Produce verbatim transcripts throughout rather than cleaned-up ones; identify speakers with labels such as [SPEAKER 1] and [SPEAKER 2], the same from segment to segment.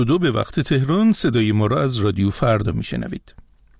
[SPEAKER 1] دو به وقت تهران. صدای ما را از رادیو فردا میشنوید.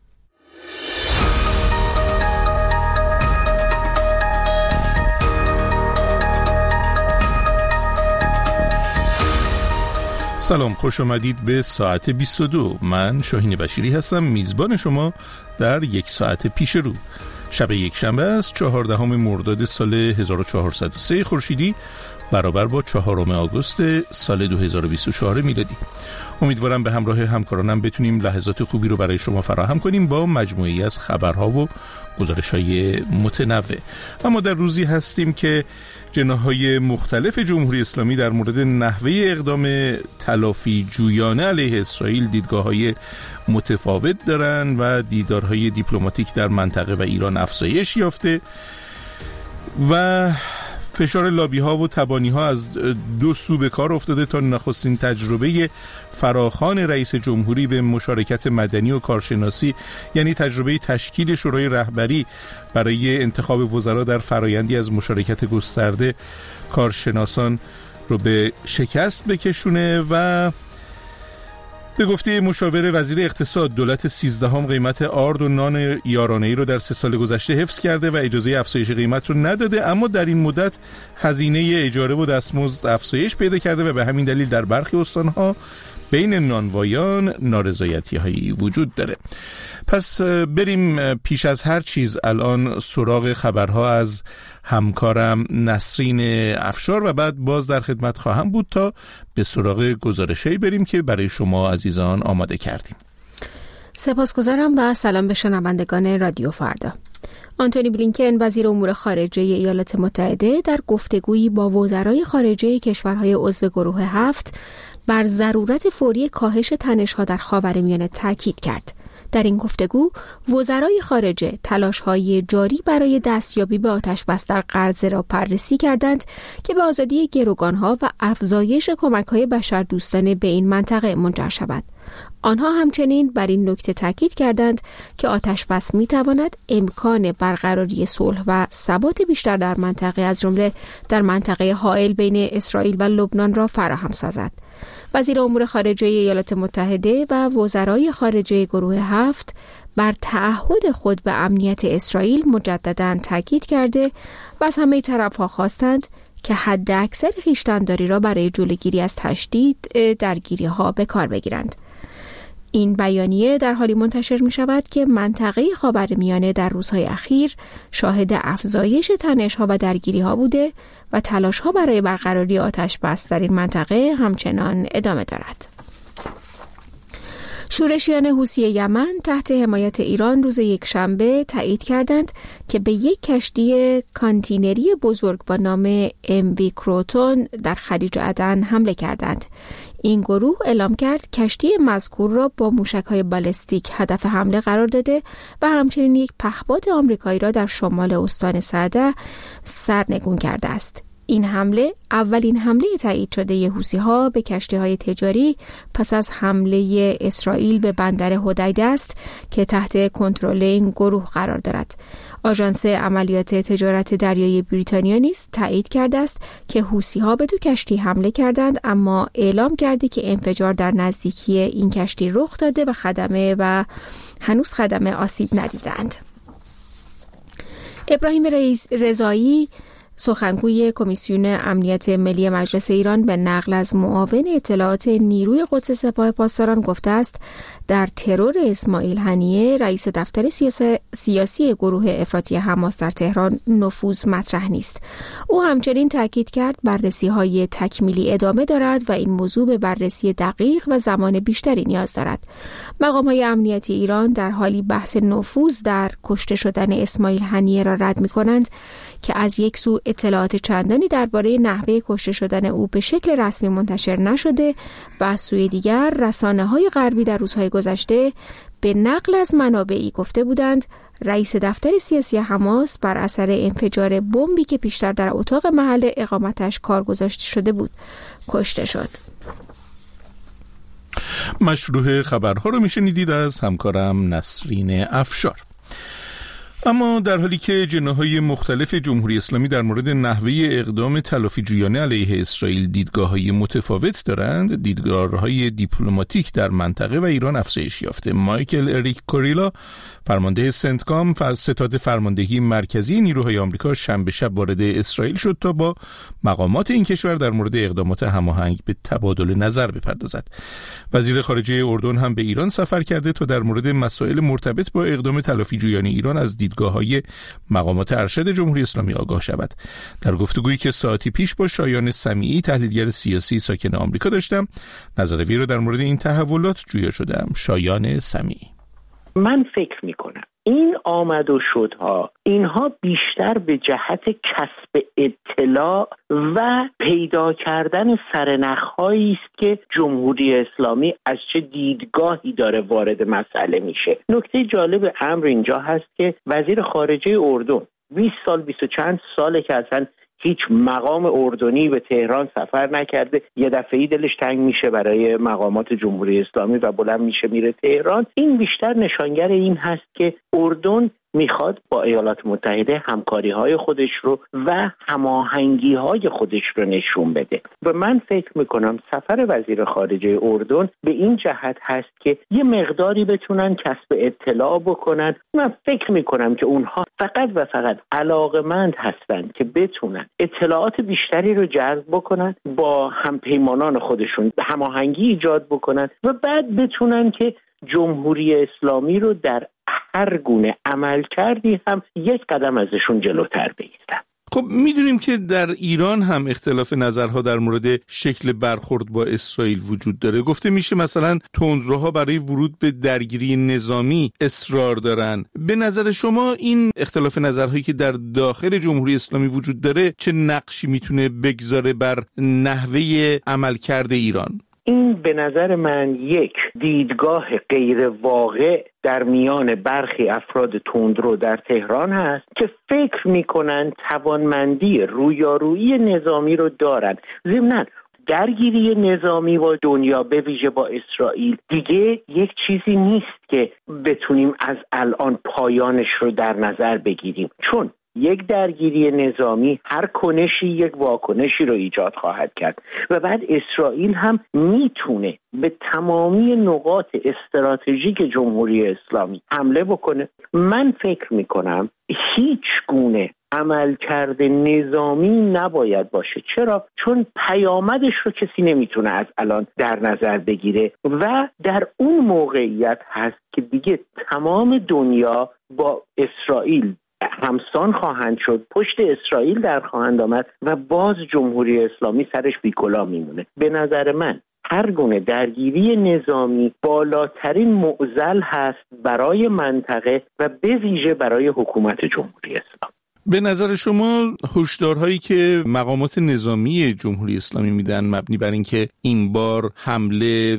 [SPEAKER 1] سلام، خوش آمدید به ساعت بیست و دو. من شاهین بشیری هستم، میزبان شما در یک ساعت پیش رو. شب یک شنبه است، چهاردهم مرداد سال هزار و چهارصد و سه خورشیدی، برابر با چهارم آگوست سال دو هزار و بیست و چهار میلادی. امیدوارم به همراه همکارانم بتونیم لحظات خوبی رو برای شما فراهم کنیم با مجموعه‌ای از خبرها و گزارش‌های متنوع. اما در روزی هستیم که جناح‌های مختلف جمهوری اسلامی در مورد نحوه اقدام تلافی جویانه علیه اسرائیل دیدگاه‌های متفاوت دارن و دیدارهای دیپلماتیک در منطقه و ایران افزایش یافته و فشار لابی ها و تبانی ها از دو سو به کار افتاده تا نخستین تجربه فراخوان رئیس جمهوری به مشارکت مدنی و کارشناسی، یعنی تجربه تشکیل شورای رهبری برای انتخاب وزرا در فرایندی از مشارکت گسترده کارشناسان رو به شکست بکشونه. و به گفته مشاور وزیر اقتصاد، دولت سیزدهم قیمت آرد و نان یارانه‌ای رو در سه سال گذشته حفظ کرده و اجازه افزایش قیمت رو نداده، اما در این مدت هزینه اجاره و دستمزد افزایش پیدا کرده و به همین دلیل در برخی استان‌ها بین نانوایان نارضایتی‌هایی وجود داره. پس بریم پیش از هر چیز الان سراغ خبرها از همکارم نسرین افشار و بعد باز در خدمت خواهم بود تا به سراغ گزارشایی بریم که برای شما عزیزان آماده کردیم.
[SPEAKER 2] سپاسگزارم و سلام به شنوندگان رادیو فردا. آنتونی بلینکن وزیر امور خارجه ایالات متحده در گفتگویی با وزرای خارجه کشورهای عضو گروه هفت بر ضرورت فوری کاهش تنش‌ها در خاورمیانه تاکید کرد. در این گفتگو وزرای خارجه تلاش‌های جاری برای دستیابی به آتش‌بس در غزه را بررسی کردند که به آزادی گروگان‌ها و افزایش کمک‌های بشردوستانه به این منطقه منجر شود. آنها همچنین بر این نکته تاکید کردند که آتش‌بس می‌تواند امکان برقراری صلح و ثبات بیشتر در منطقه از جمله در منطقه حائل بین اسرائیل و لبنان را فراهم سازد. وزیر امور خارجه ایالات متحده و وزرای خارجه گروه هفت بر تعهد خود به امنیت اسرائیل مجدداً تاکید کرده و از همه طرف‌ها خواستند که حد اکثر خویشتن‌داری را برای جلوگیری از تشدید درگیری‌ها به کار بگیرند. این بیانیه در حالی منتشر می شود که منطقه خاورمیانه در روزهای اخیر شاهد افزایش تنش‌ها و درگیری‌ها بوده و تلاش‌ها برای برقراری آتش بس در این منطقه همچنان ادامه دارد. شورشیان حوثی یمن تحت حمایت ایران روز یکشنبه تایید کردند که به یک کشتی کانتینری بزرگ با نام ام وی کروتون در خلیج عدن حمله کردند. این گروه اعلام کرد کشتی مذکور را با موشک‌های بالستیک هدف حمله قرار داده و همچنین یک پهپاد آمریکایی را در شمال استان سعده سرنگون کرده است. این حمله اولین حمله تایید شده حوثی‌ها به کشتی‌های تجاری پس از حمله اسرائیل به بندر حدیده است که تحت کنترل این گروه قرار دارد. آژانس عملیات تجارت دریایی بریتانیا نیز تایید کرده است که حوثی‌ها به دو کشتی حمله کردند، اما اعلام کرده که انفجار در نزدیکی این کشتی رخ داده و خدمه و هنوز خدمه آسیب ندیدند. ابراهیم رضایی سخنگوی کمیسیون امنیت ملی مجلس ایران به نقل از معاون اطلاعات نیروی قدس سپاه پاسداران گفته است در ترور اسماعیل هنیه رئیس دفتر سیاسی, سیاسی گروه افراطی حماس در تهران نفوذ مطرح نیست. او همچنین تاکید کرد بررسی‌های تکمیلی ادامه دارد و این موضوع به بررسی دقیق و زمان بیشتری نیاز دارد. مقام‌های امنیتی ایران در حالی بحث نفوذ در کشته شدن اسماعیل هنیه را رد می‌کنند که از یک سو اطلاعات چندانی درباره نحوه کشته شدن او به شکل رسمی منتشر نشده و از سوی دیگر رسانه‌های غربی در روزهای گذشته به نقل از منابعی گفته بودند رئیس دفتر سیاسی حماس بر اثر انفجار بمبی که پیشتر در اتاق محل اقامتش کار گذاشته شده بود کشته شد.
[SPEAKER 1] مشروع خبرها رو میشنیدید از همکارم نسرین افشار. اما در حالی که جناح‌های مختلف جمهوری اسلامی در مورد نحوه اقدام تلافی‌جویانه علیه اسرائیل دیدگاه‌های متفاوت دارند، دیدگاه‌های دیپلماتیک در منطقه و ایران افزایش یافته. مایکل اریک کوریلا، فرمانده سنتکام، ستاد فرماندهی مرکزی نیروهای آمریکا، شنبه شب وارد اسرائیل شد تا با مقامات این کشور در مورد اقدامات هماهنگ به تبادل نظر بپردازد. وزیر خارجه اردن هم به ایران سفر کرده تا در مورد مسائل مرتبط با اقدام تلافی‌جویانه ایران از دیدگاه‌های مقامات ارشد جمهوری اسلامی آگاه شود. در گفتگویی که ساعتی پیش با شایان سمیعی، تحلیلگر سیاسی ساکن آمریکا داشتم، نظر وی را در مورد این تحولات جویا شدم. شایان سمیعی:
[SPEAKER 3] من فکر میکنم این آمد و شدها، اینها بیشتر به جهت کسب اطلاع و پیدا کردن سرنخ‌هایی است که جمهوری اسلامی از چه دیدگاهی داره وارد مسئله میشه. نکته جالب امر اینجا هست که وزیر خارجه اردن بیست سال بیست و چند ساله که اصلا هیچ مقام اردنی به تهران سفر نکرده، یه دفعه‌ای دلش تنگ میشه برای مقامات جمهوری اسلامی و بلند میشه میره تهران. این بیشتر نشانگر این هست که اردن میخواد با ایالات متحده همکاری‌های خودش رو و هماهنگی‌های خودش رو نشون بده. و من فکر میکنم سفر وزیر خارجه اردن به این جهت هست که یه مقداری بتونن کسب اطلاع بکنن. من فکر میکنم که اونها فقط و فقط علاقمند هستند که بتونن اطلاعات بیشتری رو جذب بکنن، با همپیمانان خودشون هماهنگی ایجاد بکنن و بعد بتونن که جمهوری اسلامی رو در هر گونه عمل کردی هم یک قدم ازشون جلوتر بگیرن.
[SPEAKER 1] خب میدونیم که در ایران هم اختلاف نظرها در مورد شکل برخورد با اسرائیل وجود داره. گفته میشه مثلا تندروها برای ورود به درگیری نظامی اصرار دارن. به نظر شما این اختلاف نظرهایی که در داخل جمهوری اسلامی وجود داره چه نقشی میتونه بگذاره بر نحوه عملکرد ایران؟
[SPEAKER 3] این به نظر من یک دیدگاه غیر واقع در میان برخی افراد تندرو در تهران هست که فکر میکنن توانمندی رویارویی نظامی رو دارن. ضمناً درگیری نظامی با دنیا به ویژه با اسرائیل دیگه یک چیزی نیست که بتونیم از الان پایانش رو در نظر بگیریم، چون یک درگیری نظامی هر کنشی یک واکنشی رو ایجاد خواهد کرد و بعد اسرائیل هم میتونه به تمامی نقاط استراتژیک جمهوری اسلامی حمله بکنه. من فکر میکنم هیچ گونه عملکرد نظامی نباید باشه. چرا؟ چون پیامدش رو کسی نمیتونه از الان در نظر بگیره و در اون موقعیت هست که دیگه تمام دنیا با اسرائیل همسان خواهند شد، پشت اسرائیل در خواهند آمد و باز جمهوری اسلامی سرش بیکلا میمونه. به نظر من هر گونه درگیری نظامی بالاترین معضل هست برای منطقه و به ویژه برای حکومت جمهوری اسلامی.
[SPEAKER 1] به نظر شما هشدارهایی که مقامات نظامی جمهوری اسلامی میدن مبنی بر اینکه این بار حمله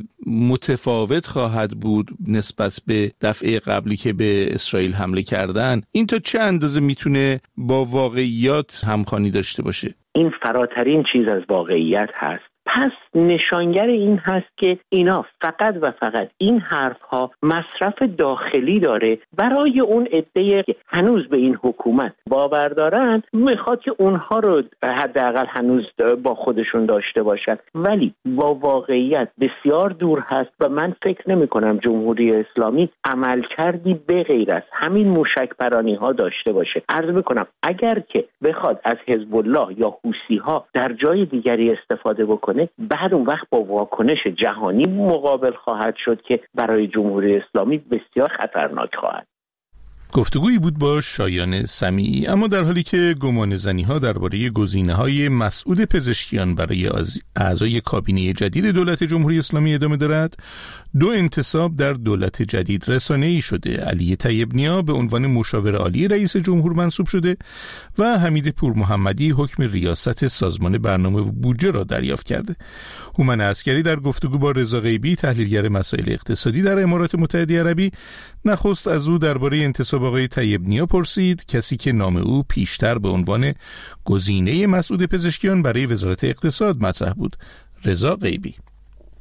[SPEAKER 1] متفاوت خواهد بود نسبت به دفعه قبلی که به اسرائیل حمله کردن، این تا چه اندازه میتونه با واقعیات همخوانی داشته باشه؟
[SPEAKER 3] این فراترین چیز از واقعیت هست. پس نشانگر این هست که اینا فقط و فقط این حرفها مصرف داخلی داره برای اون عده‌ای که هنوز به این حکومت باور دارن، میخواد که اونها رو حداقل هنوز با خودشون داشته باشن، ولی با واقعیت بسیار دور هست و من فکر نمی کنم جمهوری اسلامی عمل کردی به غیر از همین موشک پرانی ها داشته باشه. عرض میکنم اگر که بخواد از حزب الله یا حوثی ها در جای دیگری استفاده بکنه، بعد اون وقت با واکنش جهانی مقابل خواهد شد که برای جمهوری اسلامی بسیار خطرناک خواهد.
[SPEAKER 1] گفتگویی بود با شایان سمیعی. اما در حالی که گمانه‌زنی‌ها درباره گزینه‌های مسعود پزشکیان برای اعضای کابینه جدید دولت جمهوری اسلامی ادامه دارد، دو انتصاب در دولت جدید رسانه‌ای شده. علی طیب نیا به عنوان مشاور عالی رئیس جمهور منصوب شده و حمید پورمحمدی حکم ریاست سازمان برنامه بودجه را دریافت کرده. هومن عسکری در گفتگو با رضا غیبی، تحلیلگر مسائل اقتصادی در امارات متحده عربی، نخست از او درباره انتصاب آقای طیب نیا پرسید، کسی که نام او پیشتر به عنوان گزینه مسعود پزشکیان برای وزارت اقتصاد مطرح بود. رضا غیبی: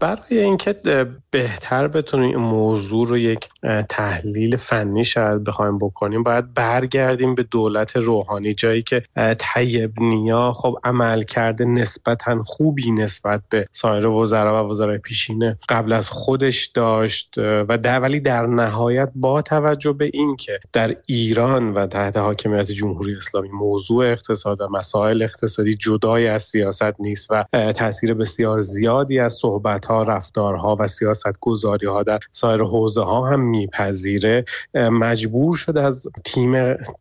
[SPEAKER 4] برای اینکه بهتر بتونیم این موضوع رو یک تحلیل فنی شاید بخوایم بکنیم، باید برگردیم به دولت روحانی، جایی که طیب نیا خب عمل کرده نسبتاً خوبی نسبت به سایر وزرا و وزرای پیشین قبل از خودش داشت و در ولی در نهایت با توجه به این که در ایران و تحت حاکمیت جمهوری اسلامی موضوع اقتصاد و مسائل اقتصادی جدای از سیاست نیست و تاثیر بسیار زیادی از صحبت‌ها، رفتارها و سیاست‌گذاری‌ها در سایر حوزه‌ها هم میپذیره، مجبور شد از تیم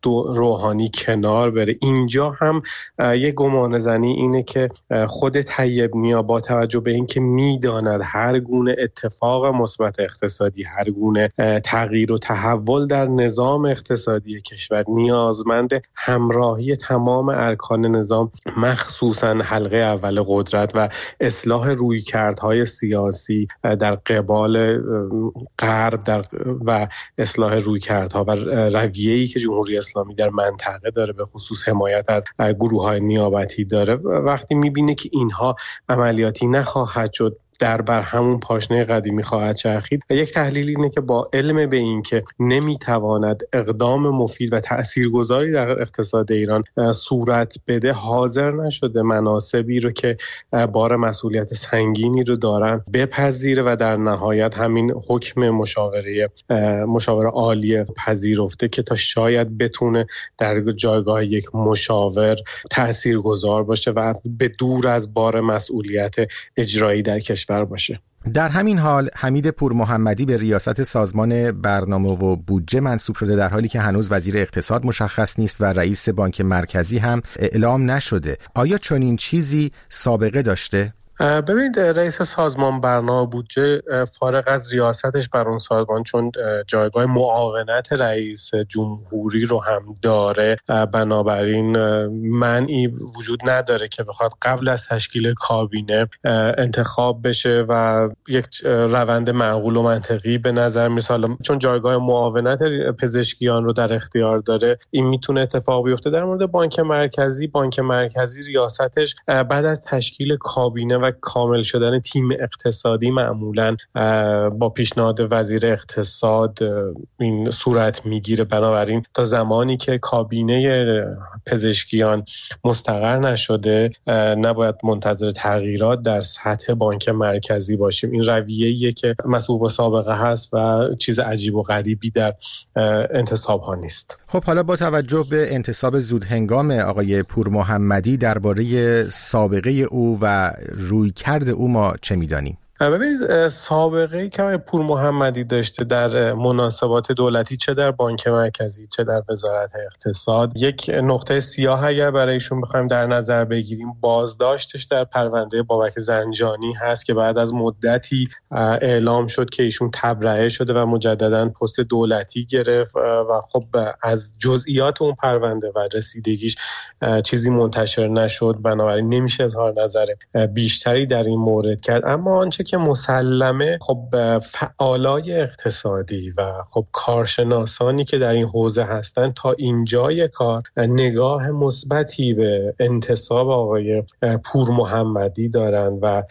[SPEAKER 4] روحانی کنار بره. اینجا هم یک گمانه‌زنی اینه که خود طیب نیا با توجه به اینکه میداند هر گونه اتفاق مثبت اقتصادی، هر گونه تغییر و تحول در نظام اقتصادی کشور نیازمند همراهی تمام ارکان نظام، مخصوصاً حلقه اول قدرت و اصلاح رویکردهای سیاسی در قبال غرب در و اصلاح رویکردها و رویه‌ای که جمهوری اسلامی در منطقه داره، به خصوص حمایت از گروه‌های نیابتی داره. وقتی می‌بینه که اینها عملیاتی نخواهد شد، در بر همون پاشنه قدیمی خواهد چرخید، و یک تحلیل اینه که با علم به این که نمیتواند اقدام مفید و تاثیرگذاری در اقتصاد ایران صورت بده، حاضر نشده مناصبی رو که بار مسئولیت سنگینی رو دارن بپذیره و در نهایت همین حکم مشاوره مشاوره عالی پذیرفته که تا شاید بتونه در جایگاه یک مشاور تاثیرگذار باشه و به دور از بار مسئولیت اجرایی در کشور باشه.
[SPEAKER 5] در همین حال حمید پورمحمدی به ریاست سازمان برنامه و بودجه منصوب شده، در حالی که هنوز وزیر اقتصاد مشخص نیست و رئیس بانک مرکزی هم اعلام نشده. آیا چنین چیزی سابقه داشته؟
[SPEAKER 4] ببینید، رئیس سازمان برنامه بودجه فارغ از ریاستش بر اون سازمان، چون جایگاه معاونت رئیس جمهوری رو هم داره، بنابراین منعی وجود نداره که بخواد قبل از تشکیل کابینه انتخاب بشه و یک روند معقول و منطقی به نظر میاد. چون جایگاه معاونت پزشکیان رو در اختیار داره، این میتونه اتفاق بیفته. در مورد بانک مرکزی، بانک مرکزی ریاستش بعد از تشکیل کابینه و کامل شدن تیم اقتصادی معمولاً با پیشنهاد وزیر اقتصاد این صورت میگیره. بنابراین تا زمانی که کابینه پزشکیان مستقر نشده، نباید منتظر تغییرات در سطح بانک مرکزی باشیم. این رویه‌ایه که مسبوق به سابقه هست و چیز عجیب و غریبی در انتصاب ها نیست.
[SPEAKER 5] خب حالا با توجه به انتصاب زودهنگام آقای پورمحمدی، درباره سابقه او و روی کرد او ما چه می‌دانیم؟
[SPEAKER 4] ببینید، سابقه‌ای که آقای پورمحمدی داشته در مناسبات دولتی، چه در بانک مرکزی چه در وزارت اقتصاد، یک نقطه سیاه اگر برای ایشون بخوایم در نظر بگیریم، بازداشتش در پرونده بابک زنجانی هست که بعد از مدتی اعلام شد که ایشون تبرئه شده و مجددا پست دولتی گرفت و خب از جزئیات اون پرونده و رسیدگیش چیزی منتشر نشد، بنابراین نمیشه اظهار نظر بیشتری در این مورد کرد. اما آنچه که مسلمه، خب فعالای اقتصادی و خب کارشناسانی که در این حوزه هستن تا اینجای کار نگاه مثبتی به انتصاب آقای پورمحمدی دارن و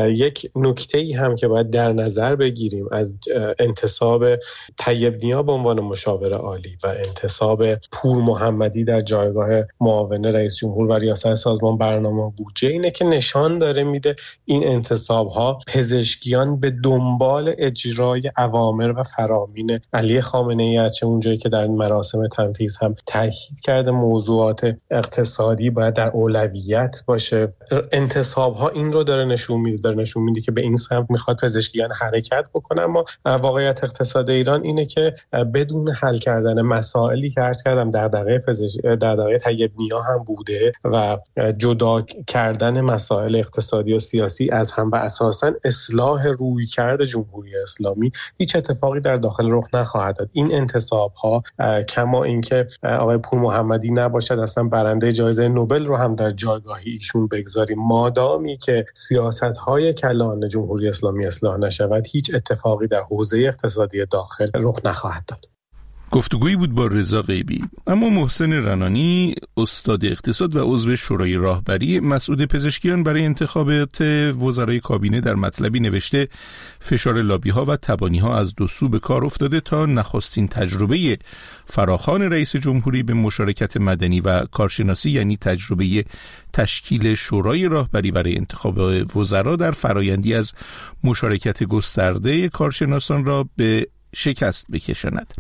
[SPEAKER 4] یک نکته‌ای هم که باید در نظر بگیریم از انتصاب طیب نیا به عنوان مشاور عالی و انتصاب پورمحمدی در جایگاه معاون رئیس جمهور و ریاست سازمان برنامه و بودجه اینه که نشان داره میده این انتصاب‌ها پزشکیان به دنبال اجرای اوامر و فرامین علی خامنه‌ای است، چه اونجایی که در مراسم تنفیذ هم تاکید کرده موضوعات اقتصادی باید در اولویت باشه. انتصاب‌ها این رو داره نشون میده داره نشون میده که به این سمت میخواد پزشکیان حرکت بکنه. اما واقعیت اقتصاد ایران اینه که بدون حل کردن مسائلی که عرض کردم در دغدغه پزشک در دغدغه طیب نیا هم بوده و جدا کردن مسائل اقتصادی و سیاسی از هم و اساساً اصلاح رویکرد جمهوری اسلامی، هیچ اتفاقی در داخل رخ نخواهد داد. این انتصاب‌ها، کما اینکه آقای پورمحمدی نباشد اصلا برنده جایزه نوبل رو هم در جایگاهی ایشون بگذاریم، مادامی که سیاست‌های کلان جمهوری اسلامی اصلاح نشود، هیچ اتفاقی در حوزه اقتصادی داخل رخ نخواهد داد.
[SPEAKER 1] گفتگویی بود با رضا غیبی. اما محسن رنانی، استاد اقتصاد و عضو شورای راهبری مسعود پزشکیان، برای انتخابات وزرای کابینه در مطلبی نوشته فشار لابی ها و تبانی ها از دو سو به کار افتاده تا نخستین تجربه فراخوان رئیس جمهوری به مشارکت مدنی و کارشناسی، یعنی تجربه تشکیل شورای راهبری برای انتخاب وزرا در فرایندی از مشارکت گسترده کارشناسان را به شکست بکشاند.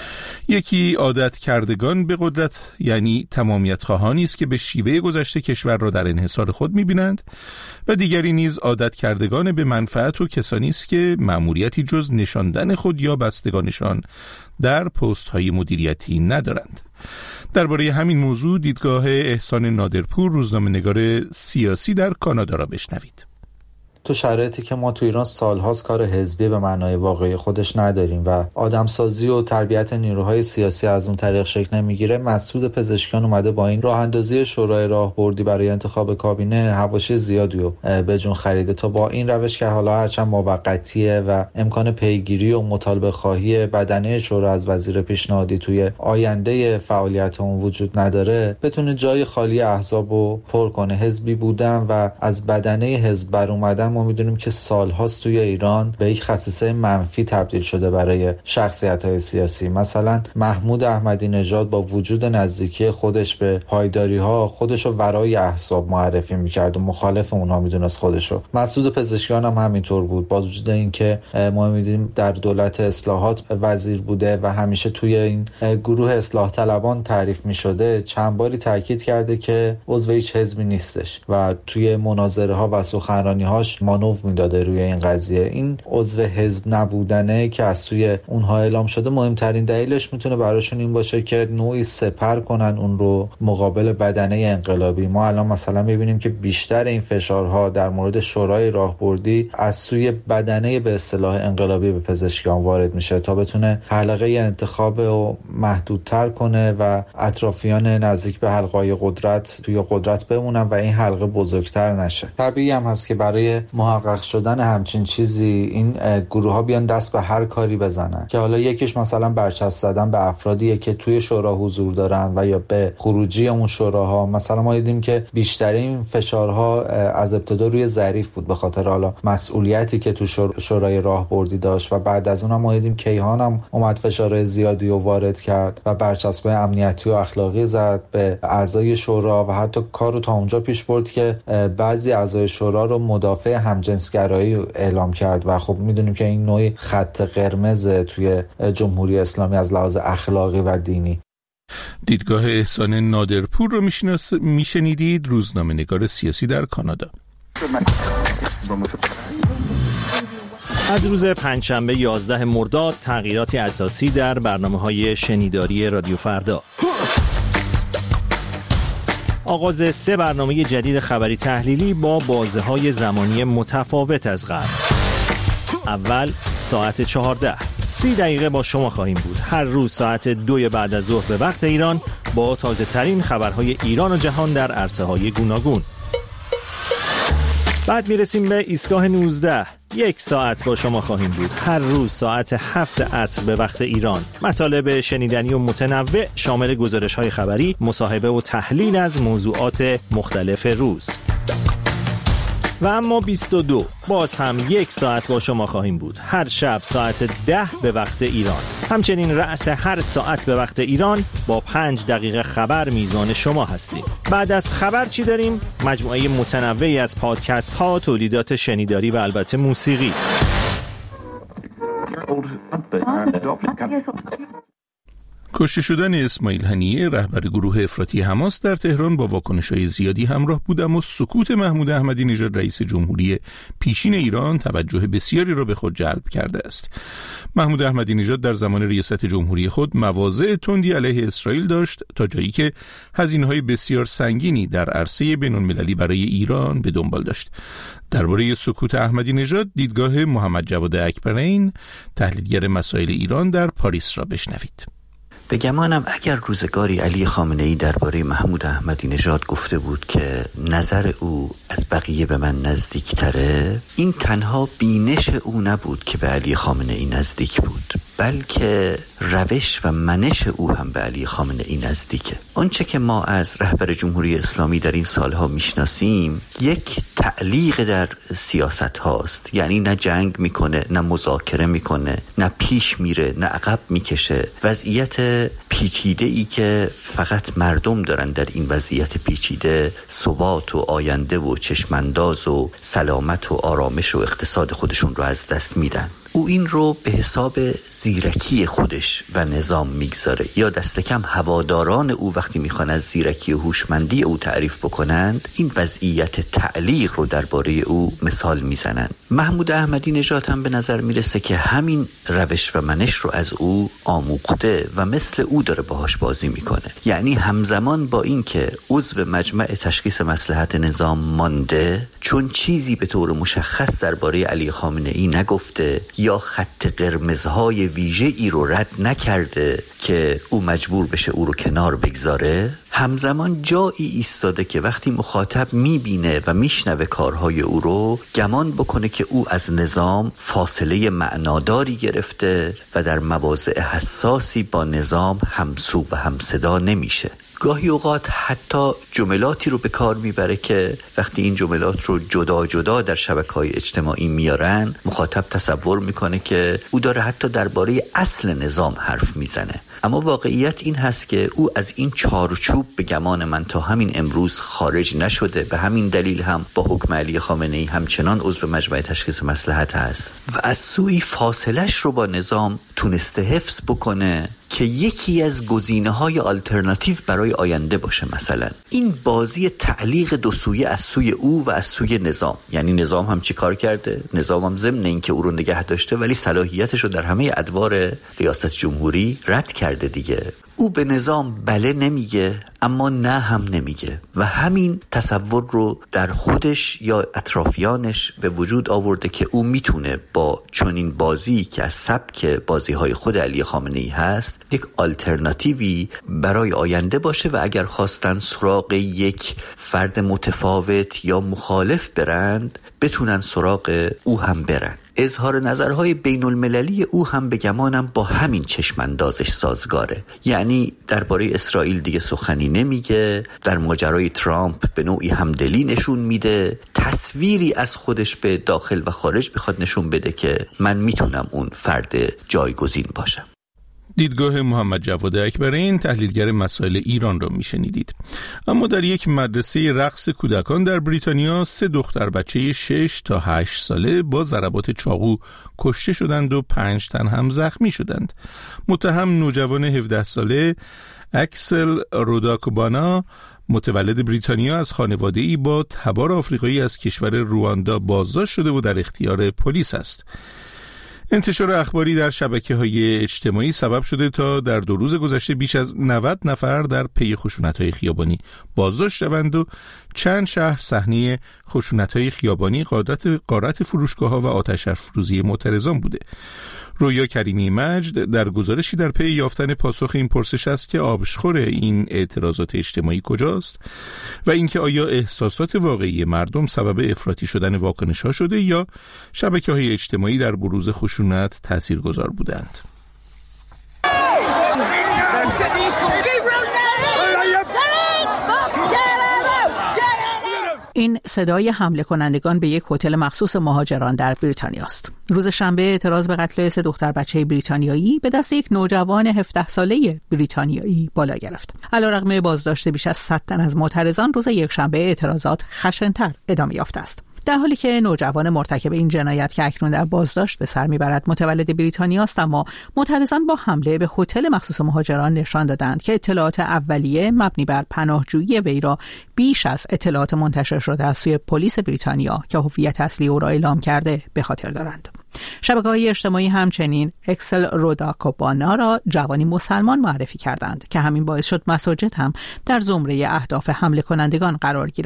[SPEAKER 1] یکی عادت کردگان به قدرت، یعنی تمامیت خواهانی است که به شیوه گذشته کشور را در انحصار خود می‌بینند و دیگری نیز عادت کردگان به منفعت و کسانی است که مأموریتی جز نشاندن خود یا بستگانشان در پست‌های مدیریتی ندارند. درباره همین موضوع دیدگاه احسان نادرپور، روزنامه‌نگار سیاسی در کانادا را بشنوید.
[SPEAKER 6] تو شرایطی که ما تو ایران سالهاست کار حزبی به معنای واقعی خودش نداریم و آدمسازی و تربیت نیروهای سیاسی از اون طریق شکل نمیگیره، مسعود پزشکیان اومده با این راه اندازی شورای راهبردی برای انتخاب کابینه حواشی زیادی رو به جون خریده تا با این روش که حالا هرچند موقتیه و امکان پیگیری و مطالبه خواهی بدنه شورا از وزیر پیشنهادی توی آینده فعالیت اون وجود نداره، بتونه جای خالی احزاب رو پر کنه. حزبی بودن و از بدنه حزب بر اومدن ما میدونیم که سالهاست توی ایران به یک خصیصه منفی تبدیل شده برای شخصیت‌های سیاسی. مثلا محمود احمدی نژاد با وجود نزدیکی خودش به پایداری‌ها خودشو ورای احزاب معرفی می‌کرد و مخالف اونها میدونست خودشو. مسعود پزشکیان هم همینطور بود، با وجود اینکه ما می‌دونیم در دولت اصلاحات وزیر بوده و همیشه توی این گروه اصلاح طلبان تعریف می‌شده، چند باری تاکید کرده که عضو هیچ حزبی نیستش و توی مناظره‌ها و سخنرانی‌هاش مانور میداده روی این قضیه. این عضو حزب نبودنه که از سوی اونها اعلام شده، مهمترین دلیلش میتونه براشون این باشه که نوعی سپر کنن اون رو مقابل بدنه انقلابی. ما الان مثلا میبینیم که بیشتر این فشارها در مورد شورای راهبردی از سوی بدنه به اصطلاح انقلابی به پزشکیان وارد میشه تا بتونه حلقه انتخاب رو محدودتر کنه و اطرافیان نزدیک به حلقه‌های قدرت توی قدرت بمونن و این حلقه بزرگتر نشه. طبیعی هم هست که برای محقق شدن همچین چیزی این گروه ها بیان دست به هر کاری بزنن که حالا یکیش مثلا برچسب زدن به افرادیه که توی شورا حضور دارن و یا به خروجی اون شوراها. مثلا ما دیدیم که بیشترین فشارها از ابتدا روی ظریف بود به خاطر حالا مسئولیتی که تو شورای راهبردی داشت و بعد از اون ما دیدیم کیهان هم اومد فشارهای زیادی رو وارد کرد و برچسب‌های امنیتی و اخلاقی زد به اعضای شورا و حتی کارو تا اونجا پیش برد که بعضی اعضای شورا رو مدافع همجنسگرایی اعلام کرد و خب میدونیم که این نوعی خط قرمز توی جمهوری اسلامی از لحاظ اخلاقی و دینی.
[SPEAKER 1] دیدگاه احسان نادرپور رو میشنیدید، روزنامه‌نگار سیاسی در کانادا.
[SPEAKER 7] از روز پنجشنبه یازده مرداد تغییراتی اساسی در برنامه‌های شنیداری رادیو فردا. آغاز سه برنامه جدید خبری تحلیلی با بازه‌های زمانی متفاوت از قبل. اول ساعت چهارده، سی دقیقه با شما خواهیم بود. هر روز ساعت دو بعد از ظهر به وقت ایران با تازه ترین خبرهای ایران و جهان در عرصه‌های گوناگون. بعد میرسیم به ایستگاه نوزده، یک ساعت با شما خواهیم بود. هر روز ساعت هفت عصر به وقت ایران. مطالب شنیدنی و متنوع شامل گزارش‌های خبری، مصاحبه و تحلیل از موضوعات مختلف روز. و اما بیست و دو، باز هم یک ساعت با شما خواهیم بود. هر شب ساعت ده به وقت ایران. همچنین رأس هر ساعت به وقت ایران با پنج دقیقه خبر میزبان شما هستیم. بعد از خبر چی داریم؟ مجموعه متنوعی از پادکست ها، تولیدات شنیداری و البته موسیقی.
[SPEAKER 1] کشته شدن اسماعیل هنیه رهبر گروه افراطی حماس در تهران با واکنش‌های زیادی همراه بود، اما سکوت محمود احمدی نژاد رئیس جمهوری پیشین ایران توجه بسیاری را به خود جلب کرده است. محمود احمدی نژاد در زمان ریاست جمهوری خود مواضع تندی علیه اسرائیل داشت تا جایی که هزینه‌های بسیار سنگینی در عرصه بین‌المللی برای ایران به دنبال داشت. درباره سکوت احمدی نژاد دیدگاه محمد جواد اکبرین، تحلیلگر مسائل ایران در پاریس را بشنوید.
[SPEAKER 8] به گمانم اگر روزگاری علی خامنه‌ای درباره محمود احمدی نژاد گفته بود که نظر او از بقیه به من نزدیکتره، این تنها بینش او نبود که به علی خامنه‌ای نزدیک بود، بلکه روش و منش او هم به علی خامنه ای نزدیکه. آنچه که ما از رهبر جمهوری اسلامی در این سالها میشناسیم یک تعلیق در سیاست هاست، یعنی نه جنگ میکنه، نه مذاکره میکنه، نه پیش میره، نه عقب میکشه. وضعیت پیچیده ای که فقط مردم دارن در این وضعیت پیچیده ثبات و آینده و چشمانداز و سلامت و آرامش و اقتصاد خودشون رو از دست میدن. او این رو به حساب زیرکی خودش و نظام میگذاره، یا دست کم هواداران او وقتی میخوان از زیرکی و هوشمندی او تعریف بکنند این وضعیت تعلیق رو درباره او مثال میزنند. محمود احمدی نژاد هم به نظر میرسه که همین روش و منش رو از او آموخته و مثل او داره باهاش بازی میکنه. یعنی همزمان با این که عضو مجمع تشخیص مصلحت نظام مانده، چون چیزی به طور مشخص درباره علی خامنه ای نگفته یا خط قرمزهای ویژه ای رو رد نکرده که او مجبور بشه او رو کنار بگذاره، همزمان جایی ایستاده که وقتی مخاطب میبینه و میشنوه کارهای او رو گمان بکنه که او از نظام فاصله معناداری گرفته و در مواضع حساسی با نظام همسو و همصدا نمیشه. گاهی اوقات حتی جملاتی رو به کار میبره که وقتی این جملات رو جدا جدا در شبکه‌های اجتماعی میارن، مخاطب تصور میکنه که او داره حتی درباره اصل نظام حرف میزنه. اما واقعیت این هست که او از این چارچوب به گمان من تا همین امروز خارج نشده. به همین دلیل هم با حکم علی خامنه ای همچنان عضو مجمع تشخیص مصلحت هست و از سوی فاصلش رو با نظام تونسته حفظ بکنه که یکی از گزینه‌های آلترناتیو برای آینده باشه. مثلا این بازی تعلیق دو سویه از سوی او و از سوی نظام، یعنی نظام هم چی کار کرده؟ نظام هم ضمن این که او رو نگه داشته ولی صلاحیتش رو در همه ادوار ریاست جمهوری رد کرده دیگه. او به نظام بله نمیگه اما نه هم نمیگه و همین تصور رو در خودش یا اطرافیانش به وجود آورده که او میتونه با چنین بازی که از سبک بازی‌های خود علی خامنه‌ای هست یک آلترناتیوی برای آینده باشه و اگر خواستن سراغ یک فرد متفاوت یا مخالف برند بتونن سراغ او هم برن. اظهار نظرهای بین المللی او هم به گمانم با همین چشماندازش سازگاره. یعنی درباره اسرائیل دیگه سخنی نمیگه، در ماجرای ترامپ به نوعی همدلی نشون میده، تصویری از خودش به داخل و خارج بخواد نشون بده که من میتونم اون فرد جایگزین باشم.
[SPEAKER 1] دیدگاه محمد جواد اکبرین، تحلیلگر مسائل ایران را میشنیدید. اما در یک مدرسه رقص کودکان در بریتانیا سه دختر بچه شش تا هشت ساله با ضربات چاقو کشته شدند و پنج تن هم زخمی شدند. متهم نوجوان هفده ساله اکسل روداکوبانا متولد بریتانیا از خانواده‌ای با تبار آفریقایی از کشور رواندا بازداشت شده و در اختیار پلیس است. انتشار اخباری در شبکه‌های اجتماعی سبب شده تا در دو روز گذشته بیش از نود نفر در پی خشونت‌های خیابانی بازداشت شوند و چند شهر صحنه خشونت‌های خیابانی، غارت غارت فروشگاه‌ها و آتش افروزی معترضان بوده. رویا کریمی مجد در گزارشی در پی یافتن پاسخ این پرسش است که آبشخور این اعتراضات اجتماعی کجاست و اینکه آیا احساسات واقعی مردم سبب افراطی شدن واکنش‌ها شده یا شبکه‌های اجتماعی در بروز خشونت تاثیرگذار بودند.
[SPEAKER 9] این صدای حمله کنندگان به یک هتل مخصوص مهاجران در بریتانیا است. روز شنبه اعتراض به قتل سه دختر بچه بریتانیایی به دست یک نوجوان هفده ساله بریتانیایی بالا گرفت. علیرغم بازداشت بیش از صد تن از معترضان، روز یکشنبه اعتراضات خشن‌تر ادامه یافته است. در حالی که نوجوان مرتکب این جنایت که اکنون در بازداشت به سر میبرد متولد بریتانیا است، اما معترضان با حمله به هتل مخصوص مهاجران نشان دادند که اطلاعات اولیه مبنی بر پناهجویی وی را بیش از اطلاعات منتشر شده از سوی پلیس بریتانیا که هویت اصلی او را اعلام کرده به خاطر دارند. شبکه‌های اجتماعی همچنین اکسل روداکوبانا را جوانی مسلمان معرفی کردند که همین باعث شد مساجد هم در زمره اهداف حمله کنندگان قرار گیرد.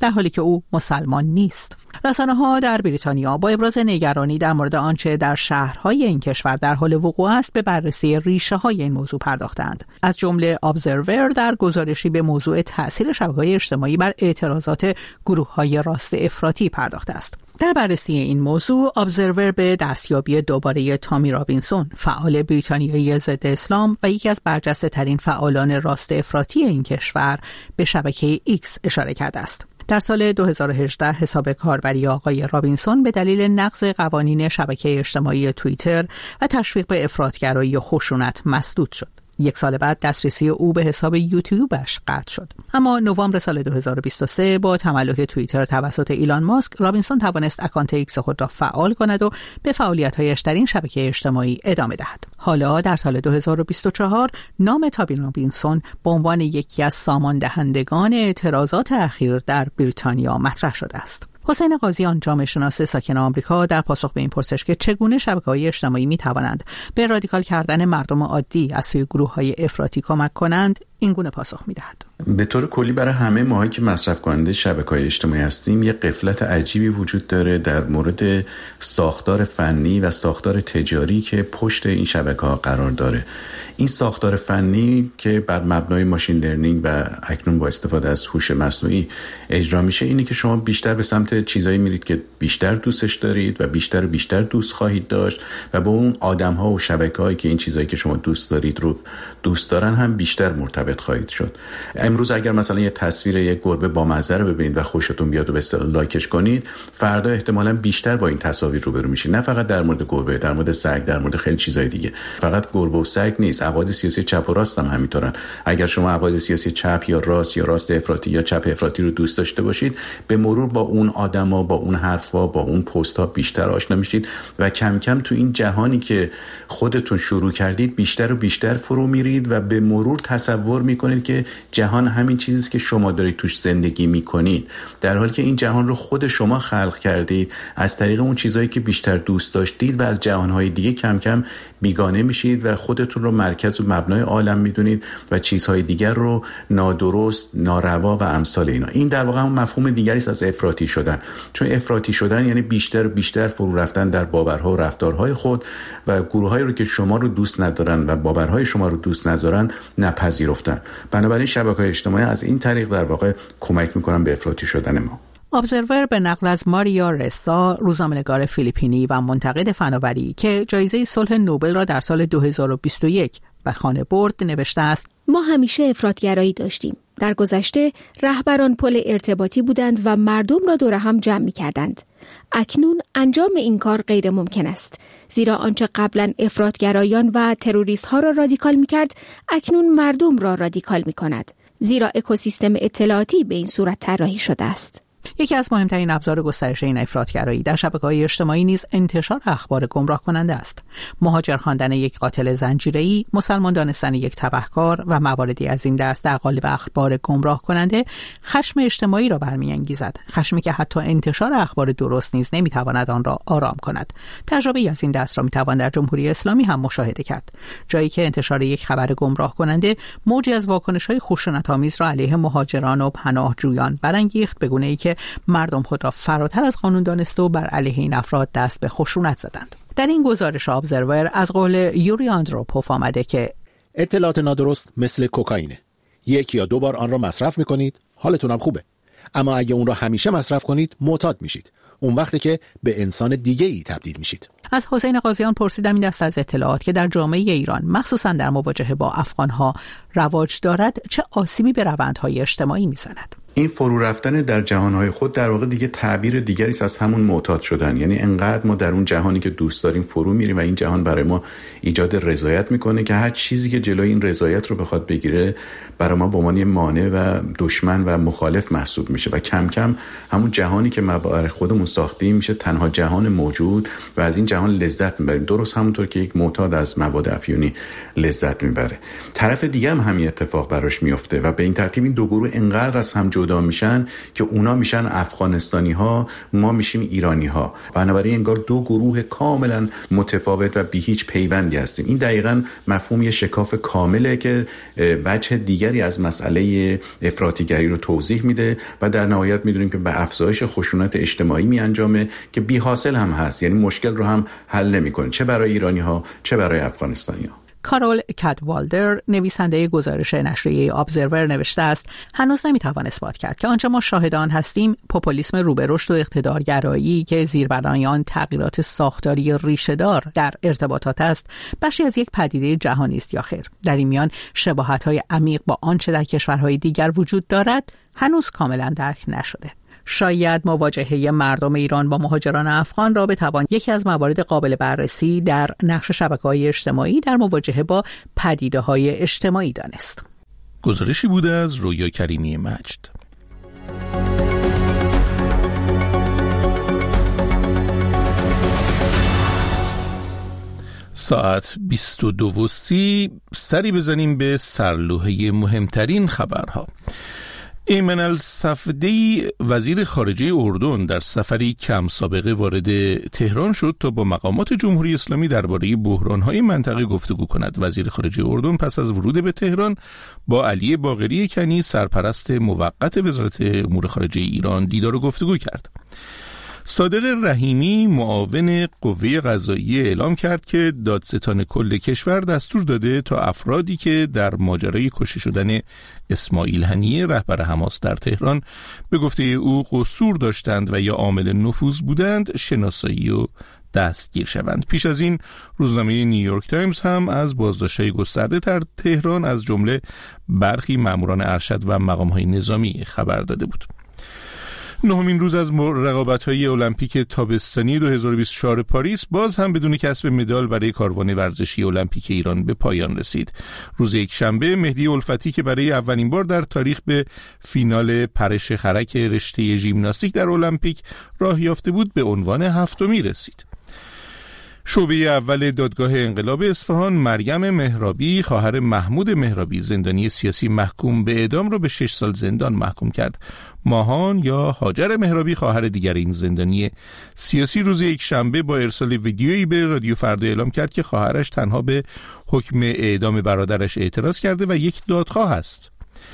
[SPEAKER 9] در حالی که او مسلمان نیست. رسانه‌ها در بریتانیا با ابراز نگرانی در مورد آنچه در شهرهای این کشور در حال وقوع است به بررسی ریشه‌های این موضوع پرداختند. از جمله ابزرور در گزارشی به موضوع تأثیر شبکه‌های اجتماعی بر اعتراضات گروه‌های راست افراطی پرداخته است. در بررسی این موضوع، ابزرور به دستیابی دوباره تامی رابینسون، فعال بریتانیایی ضد اسلام و یکی از برجسته ترین فعالان راست افراطی این کشور، به شبکه ایکس اشاره کرده است. در سال دو هزار و هجده حساب کاربری آقای رابینسون به دلیل نقض قوانین شبکه اجتماعی توییتر و تشویق به افراطگرایی و خشونت مسدود شد. یک سال بعد دسترسی او به حساب یوتیوبش قطع شد. اما نوامبر سال دو هزار و بیست و سه با تملک توییتر توسط ایلان ماسک، رابینسون توانست اکانت ایکس خود را فعال کند و به فعالیت‌هایش در این شبکه اجتماعی ادامه دهد. حالا در سال دو هزار و بیست و چهار نام تامی رابینسون به عنوان یکی از ساماندهندگان اعتراضات اخیر در بریتانیا مطرح شده است. حسین قاضیان، جامعه شناس ساکن آمریکا، در پاسخ به این پرسش که چگونه شبکه‌های اجتماعی می‌توانند به رادیکال کردن مردم عادی از سوی گروه‌های افراطی کمک کنند، این گونه پاسخ می‌دهد.
[SPEAKER 10] به طور کلی برای همه ماهایی که مصرف کننده شبکه‌های اجتماعی هستیم، یه غفلت عجیبی وجود داره در مورد ساختار فنی و ساختار تجاری که پشت این شبکه‌ها قرار داره. این ساختار فنی که بر مبنای ماشین لرنینگ و اکنون با استفاده از هوش مصنوعی اجرا میشه، اینه که شما بیشتر به سمت چیزایی میرید که بیشتر دوستش دارید و بیشتر و بیشتر دوست خواهید داشت و با اون آدم‌ها و شبکه‌هایی که این چیزایی که شما دوست دارید رو دوست دارن هم بیشتر مرتبط خواهید شد. امروز اگر مثلا یه تصویر یک گربه با مزه رو ببینید و خوشتون بیاد و به اصطلاح لایکش کنید، فردا احتمالاً بیشتر با این تصاویر روبرو میشید. نه فقط در مورد گربه، در مورد سگ، در مورد خیلی چیزای دیگه. فقط گربه و سگ نیست، عقاید سیاسی چپ و راست هم همینطورن. اگر شما عقاید سیاسی چپ یا راست یا راست افراطی یا چپ افراطی رو دوست داشته باشید، به مرور با اون آدما، با اون حرفا، با اون پست‌ها بیشتر آشنا میشید و کم کم تو این جهانی که خودتون شروع کردید بیشتر و بیشتر فرو میرید و به مرور تصور میکنید که جهان همین چیزیست که شما دارید توش زندگی میکنید، در حالی که این جهان رو خود شما خلق کردید از طریق اون چیزایی که بیشتر دوست داشتید و از جهانهای دیگه کم کم بیگانه میشید و خودتون رو مرکز و مبنای عالم میدونید و چیزهای دیگر رو نادرست، ناروا و امثال اینا. این در واقع هم مفهوم دیگری است از افراطی شدن، چون افراطی شدن یعنی بیشتر و بیشتر فرو رفتن در باورها و رفتارهای خود و گروهایی رو که شما رو دوست ندارن و باورهای شما رو دوست ندارن نپذیرفتن. بنابراین شبکه‌های اجتماعی از این طریق در واقع کمک میکنن به افراطی شدن ما.
[SPEAKER 9] ابزرور به نقل از ماریا رسا، روزنامه‌نگار فیلیپینی و منتقد فناوری که جایزه صلح نوبل را در سال دو هزار و بیست و یک به خانه برد، نوشته است:
[SPEAKER 2] ما همیشه افراطگرایی داشتیم. در گذشته رهبران پل ارتباطی بودند و مردم را دور هم جمع می‌کردند. اکنون انجام این کار غیر ممکن است، زیرا آنچه قبلا افراطگرایان و تروریست ها را رادیکال می‌کرد، اکنون مردم را رادیکال می‌کند، زیرا اکوسیستم اطلاعاتی به این صورت طراحی شده است.
[SPEAKER 9] یکی از مهمترین ابزار گسترش این افراطگرایی در شبکه‌های اجتماعی نیز انتشار اخبار گمراه کننده است. مهاجر خواندن یک قاتل زنجیره‌ای، مسلمان دانستن یک تبهکار و مواردی از این دست در قالب اخبار گمراه کننده خشم اجتماعی را برمی‌انگیزد، خشمی که حتی انتشار اخبار درست نیز نمی‌تواند آن را آرام کند. تجربه از این دست را می‌توان در جمهوری اسلامی هم مشاهده کرد، جایی که انتشار یک خبر گمراه کننده موجی از واکنش‌های خشونت‌آمیز را علیه مهاجران و پناهجویان برانگیخت، به گونه‌ای که مردم خود را فراتر از قانون دانسته و بر علیه این افراد دست به خشونت زدند. در این گزارش ابزرور از قول یوری آندروپوف آمده که
[SPEAKER 11] اطلاعات نادرست مثل کوکائینه. یک یا دو بار آن را مصرف می‌کنید، حالتون هم خوبه. اما اگه اون را همیشه مصرف کنید، معتاد میشید. اون وقتی که به انسان دیگه‌ای تبدیل میشید.
[SPEAKER 9] از حسین قاضیان پرسیدم این دست از اطلاعات که در جامعه ایران مخصوصا در مواجهه با افغان‌ها رواج دارد چه آسیبی به روندهای اجتماعی می‌زند.
[SPEAKER 10] این فرو رفتن در جهانهای خود در واقع دیگه تعبیر دیگری است از همون معتاد شدن. یعنی انقدر ما در اون جهانی که دوست داریم فرو میریم و این جهان برای ما ایجاد رضایت میکنه که هر چیزی که جلوی این رضایت رو بخواد بگیره برای ما به عنوان مانع و دشمن و مخالف محسوب میشه و کم کم همون جهانی که ما برای خودمون ساختیم میشه تنها جهان موجود و از این جهان لذت میبریم، درست همونطور که یک معتاد از مواد افیونی لذت میبره. طرف دیگه هم همین اتفاق براش میفته و به این ترتیب این دو گروه انقدر از هم جدا میشن که اونا میشن افغانستانی ها، ما میشیم ایرانی ها. بنابراین انگار دو گروه کاملا متفاوت و بی هیچ پیوندی هستیم. این دقیقاً مفهوم یه شکاف کامله که وجه دیگری از مسئله افراطیگری رو توضیح میده و در نهایت میدونیم که به افزایش خشونت اجتماعی میانجامه که بی حاصل هم هست، یعنی مشکل رو هم حل نمیکنه، چه برای ایرانی ها چه برای افغانستانی ها.
[SPEAKER 9] کارول کدوالدر، نویسنده گزارش نشریه ابزرور، نوشته است هنوز نمیتوان اثبات کرد که آنچه ما شاهدان هستیم پوپولیسم رو به رشد و اقتدارگرایی که زیربنای آن تغییرات ساختاری ریشه‌دار در ارتباطات است بخشی از یک پدیده جهانی است یا خیر. در این میان شباهت‌های عمیق با آنچه در کشورهای دیگر وجود دارد هنوز کاملا درک نشده. شاید مواجهه مردم ایران با مهاجران افغان را بتوان یکی از موارد قابل بررسی در نقش شبکه‌های اجتماعی در مواجهه با پدیده‌های اجتماعی دانست.
[SPEAKER 1] گزارشی بوده از رویا کریمی مجد. ساعت بیست و دو و سی سری بزنیم به سرلوحه مهمترین خبرها. ایمن الصفدی وزیر خارجه اردن در سفری کم سابقه وارد تهران شد تا با مقامات جمهوری اسلامی درباره بحران‌های منطقه گفتگو کند. وزیر خارجه اردن پس از ورود به تهران با علی باقری کنی سرپرست موقت وزارت امور خارجه ایران دیدار و گفتگو کرد. صادق رحیمی معاون قوه قضاییه اعلام کرد که دادستان کل کشور دستور داده تا افرادی که در ماجرای کشته شدن اسماعیل هنیه رهبر حماس در تهران به گفته او قصور داشتند و یا عامل نفوذ بودند شناسایی و دستگیر شوند. پیش از این روزنامه نیویورک تایمز هم از بازداشت‌های گسترده در تهران از جمله برخی ماموران ارشد و مقام‌های نظامی خبر داده بود. نهمین روز از رقابت‌های المپیک تابستانی دو هزار و بیست و چهار پاریس باز هم بدون کسب مدال برای کاروان ورزشی المپیک ایران به پایان رسید. روز یک شنبه مهدی الفتی که برای اولین بار در تاریخ به فینال پرش خرک رشته ژیمناستیک در المپیک راه یافته بود به عنوان هفتمی رسید. شعبه اول دادگاه انقلاب اصفهان مریم مهرابی خواهر محمود مهرابی زندانی سیاسی محکوم به اعدام را به شش سال زندان محکوم کرد. ماهان یا هاجر مهرابی خواهر دیگر این زندانی سیاسی روز یک شنبه با ارسال ویدیویی به رادیو فردا اعلام کرد که خواهرش تنها به حکم اعدام برادرش اعتراض کرده و یک دادخواه است.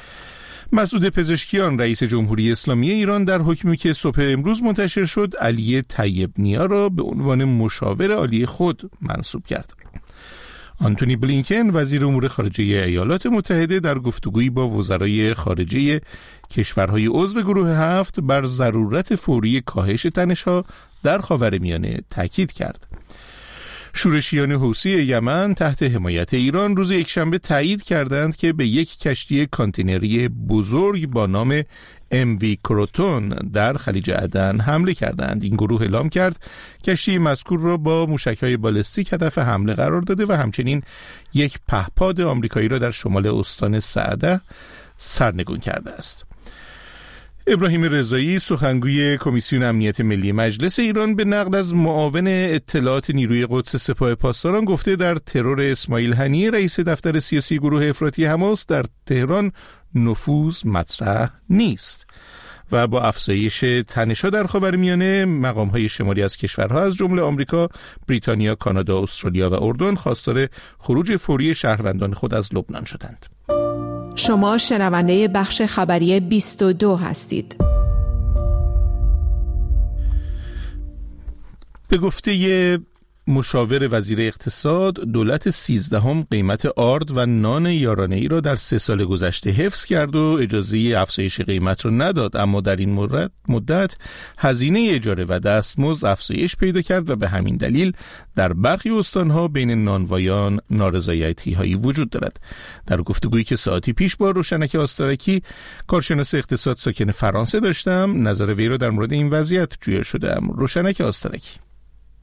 [SPEAKER 1] مسعود پزشکیان رئیس جمهوری اسلامی ایران در حکمی که صبح امروز منتشر شد علی طیب نیا را به عنوان مشاور عالی خود منصوب کرد. آنتونی بلینکن وزیر امور خارجه ایالات متحده در گفتگویی با وزرای خارجه کشورهای عضو گروه هفت بر ضرورت فوری کاهش تنش‌ها در خاورمیانه تاکید کرد. شورشیان حوثی یمن تحت حمایت ایران روز یکشنبه تایید کردند که به یک کشتی کانتینری بزرگ با نام ام وی کروتون در خلیج عدن حمله کردند. این گروه اعلام کرد کشتی مذکور را با موشک‌های بالستیک هدف حمله قرار داده و همچنین یک پهپاد آمریکایی را در شمال استان سعده سرنگون کرده است. ابراهیم رضایی سخنگوی کمیسیون امنیت ملی مجلس ایران به نقل از معاون اطلاعات نیروی قدس سپاه پاسداران گفته در ترور اسماعیل هنیه رئیس دفتر سیاسی گروه افراطی حماس در تهران نفوذ مطرح نیست و با افزایش تنش‌ها در خاورمیانه مقام‌های شمالی از کشورها از جمله آمریکا، بریتانیا، کانادا، استرالیا و اردن خواستار خروج فوری شهروندان خود از لبنان شدند.
[SPEAKER 12] شما شنونده بخش خبری بیست و دو هستید.
[SPEAKER 1] به گفته مشاور وزیر اقتصاد، دولت سیزدهم قیمت آرد و نان یارانه‌ای را در سه سال گذشته حفظ کرد و اجازه افزایش قیمت را نداد، اما در این مدت, مدت هزینه اجاره و دستمزد افزایش پیدا کرد و به همین دلیل در برخی استانها بین نانوایان نارضایتی‌هایی وجود دارد. در گفتگویی که ساعتی پیش با روشنک آسترکی کارشناس اقتصاد ساکن فرانسه داشتم، نظر وی را در مورد این وضعیت جویا شدم. روشنک آسترکی: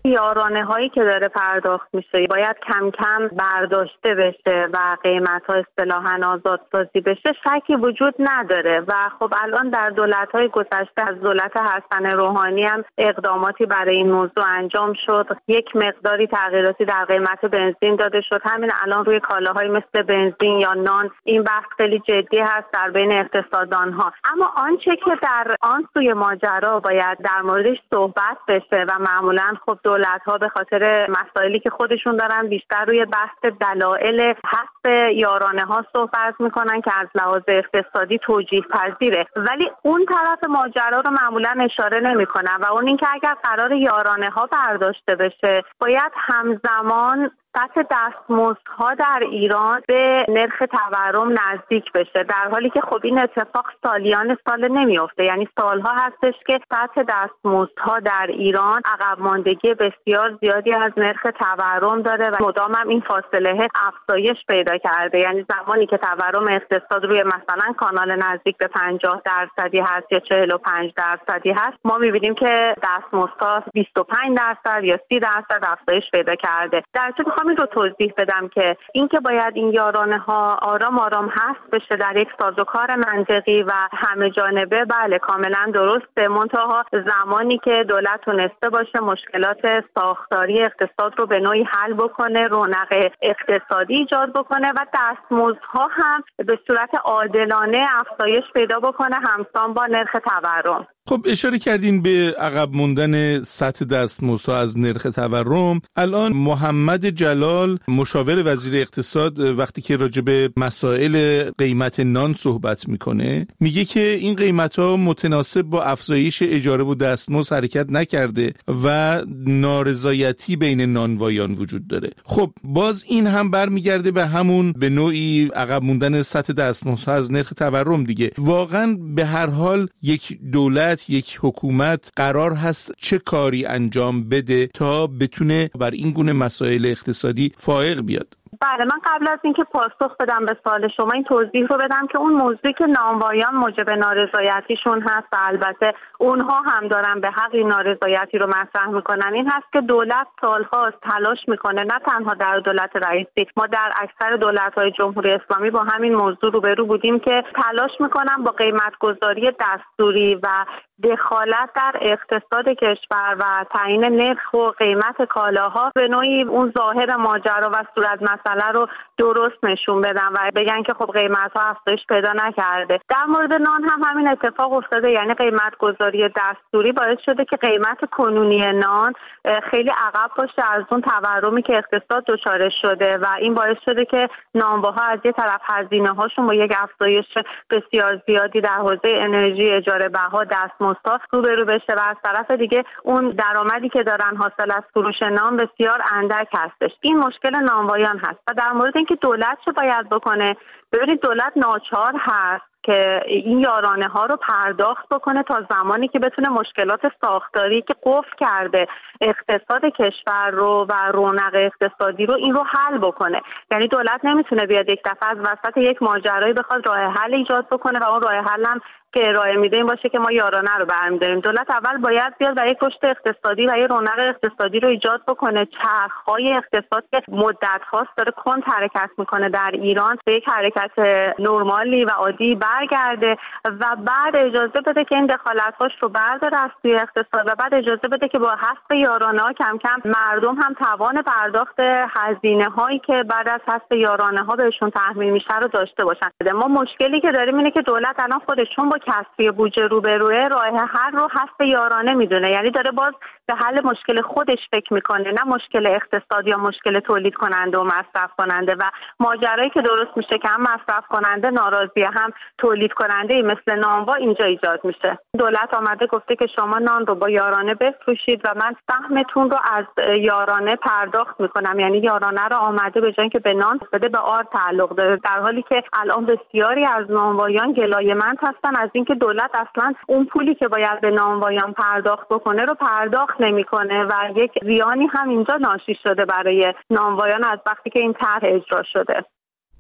[SPEAKER 13] یارانه هایی که داره پرداخت میشه باید کم کم برداشته بشه و قیمت ها اصطلاحاً آزادسازی بشه شکی وجود نداره و خب الان در دولت های گذشته از دولت حسن روحانی هم اقداماتی برای این موضوع انجام شد. یک مقداری تغییراتی در قیمت بنزین داده شد. همین الان روی کالاهای مثل بنزین یا نان این بحث خیلی جدی هست در بین اقتصاددان ها. اما آنچه که در آن سوی ماجرا باید در موردش صحبت بشه و معمولا خب دولت ها به خاطر مسائلی که خودشون دارن بیشتر روی بحث دلایل حذف یارانه ها صحبت میکنن که از لحاظ اقتصادی توجیه پذیره، ولی اون طرف ماجرا رو معمولا اشاره نمیکنن و اون اینکه اگر قرار یارانه ها برداشته بشه باید همزمان سطح دستمزدها در ایران به نرخ تورم نزدیک بشه، در حالی که خب این اتفاق سالیان سال نمیفته. یعنی سالها هستش که سطح دستمزدها در ایران عقب ماندگی بسیار زیادی از نرخ تورم داره و مدام هم این فاصله افزایش پیدا کرده. یعنی زمانی که تورم اقتصاد روی مثلا کانال نزدیک به پنجاه درصدی هست یا چهل و پنج درصدی هست، ما می‌بینیم که دستمزدها بیست و پنج درصد یا سی درصد افزایش پیدا کرده. در این رو توضیح بدم که اینکه باید این یارانه ها آرام آرام حذف بشه در یک سازوکار منطقی و همه جانبه، بله کاملا درسته، منتها زمانی که دولت تونسته باشه مشکلات ساختاری اقتصاد رو به نوعی حل بکنه، رونق اقتصادی ایجاد بکنه و دستمزدها هم به صورت عادلانه افزایش پیدا بکنه همسان با نرخ تورم.
[SPEAKER 1] خب اشاره کردین به عقب موندن سطح دستمزدها از نرخ تورم. الان محمد جلال مشاور وزیر اقتصاد وقتی که راجع به مسائل قیمت نان صحبت میکنه میگه که این قیمت‌ها متناسب با افزایش اجاره و دستمزد حرکت نکرده و نارضایتی بین نانوایان وجود داره. خب باز این هم برمیگرده به همون به نوعی عقب موندن سطح دستمزدها از نرخ تورم دیگه. واقعا به هر حال یک دولت یک حکومت قرار هست چه کاری انجام بده تا بتونه بر این گونه مسائل اقتصادی فائق بیاد؟
[SPEAKER 13] بله، من قبل از اینکه پاسخ بدم به سوال شما این توضیح رو بدم که اون موضوعی که نانوایان موجب نارضایتیشون هست و البته اونها هم دارن به حق این نارضایتی رو مطرح میکنن این هست که دولت سالهاست تلاش میکنه، نه تنها در دولت رئیسی، ما در اکثر دولت‌های جمهوری اسلامی با همین موضوع روبرو بودیم که تلاش میکنن با قیمت گذاری دستوری و دخالت در اقتصاد کشور و تعیین نرخ و قیمت کالاها به نوعی اون ظاهر ماجرا و صورت مسئله رو درست نشون بدن و بگن که خب قیمت‌ها افزایش پیدا نکرده. در مورد نان هم همین اتفاق افتاده، یعنی قیمت گذاری دستوری باعث شده که قیمت کنونی نان خیلی عقب باشه از اون تورمی که اقتصاد دچارش شده و این باعث شده که نانواها از یه طرف هزینه‌هاشون با یک افزایش بسیار زیادی در حوزه انرژی، اجاره بها، دستمزدها روبرو بشه و از طرف دیگه اون درآمدی که دارن حاصل از فروش نان بسیار اندک هستش. این مشکل نانوایان هست و در مورد اینکه دولت چه باید بکنه، ببینید دولت ناچار هست که این یارانه ها رو پرداخت بکنه تا زمانی که بتونه مشکلات ساختاری که قفل کرده اقتصاد کشور رو و رونق اقتصادی رو این رو حل بکنه. یعنی دولت نمیتونه بیاد یک دفعه از وسط یک ماجرایی بخواد راه حل ایجاد بکنه و اون راه حل هم که ارائه میده این باشه که ما یارانه رو برمی‌داریم. دولت اول باید بیاد و یک رشد اقتصادی و یک رونق اقتصادی رو ایجاد بکنه. چرخ‌های اقتصاد که مدت هاست داره کند حرکت میکنه در ایران به یک حرکت نرمالی و عادی برگرده و بعد اجازه بده که این دخالت‌هاش رو برداره از توی اقتصاد و بعد اجازه بده که با حذف یارانه‌ها کم کم مردم هم توان پرداخت هزینه‌هایی که بعد از حذف یارانه‌ها بهشون تحمیل میشه رو داشته باشن. ما مشکلی که داریم اینه که دولت الان خودش چون با کسری بودجه روبروه راه حل رو حذف یارانه میدونه، یعنی داره باز به حل مشکل خودش فکر میکنه نه مشکل اقتصاد یا مشکل تولید کننده و مصرف کننده و ماجرایی که درست میشه که هم مصرف کننده ناراضی هم تولید کننده مثل نانوا اینجا ایجاد میشه. دولت آمده گفته که شما نان رو با یارانه بفروشید و من سهمتون رو از یارانه پرداخت میکنم، یعنی یارانه رو آمده به جای اینکه به نان بده به آرد تعلق داره، در حالی که الان بسیاری از نانوایان گلایه‌مند هستن از اینکه دولت اصلا اون پولی که باید به نانوایان پرداخت بکنه رو پرداخت نمیکنه و یک زیانی هم اینجا ناشی شده برای نانوایان از وقتی که این طرح اجرا شده.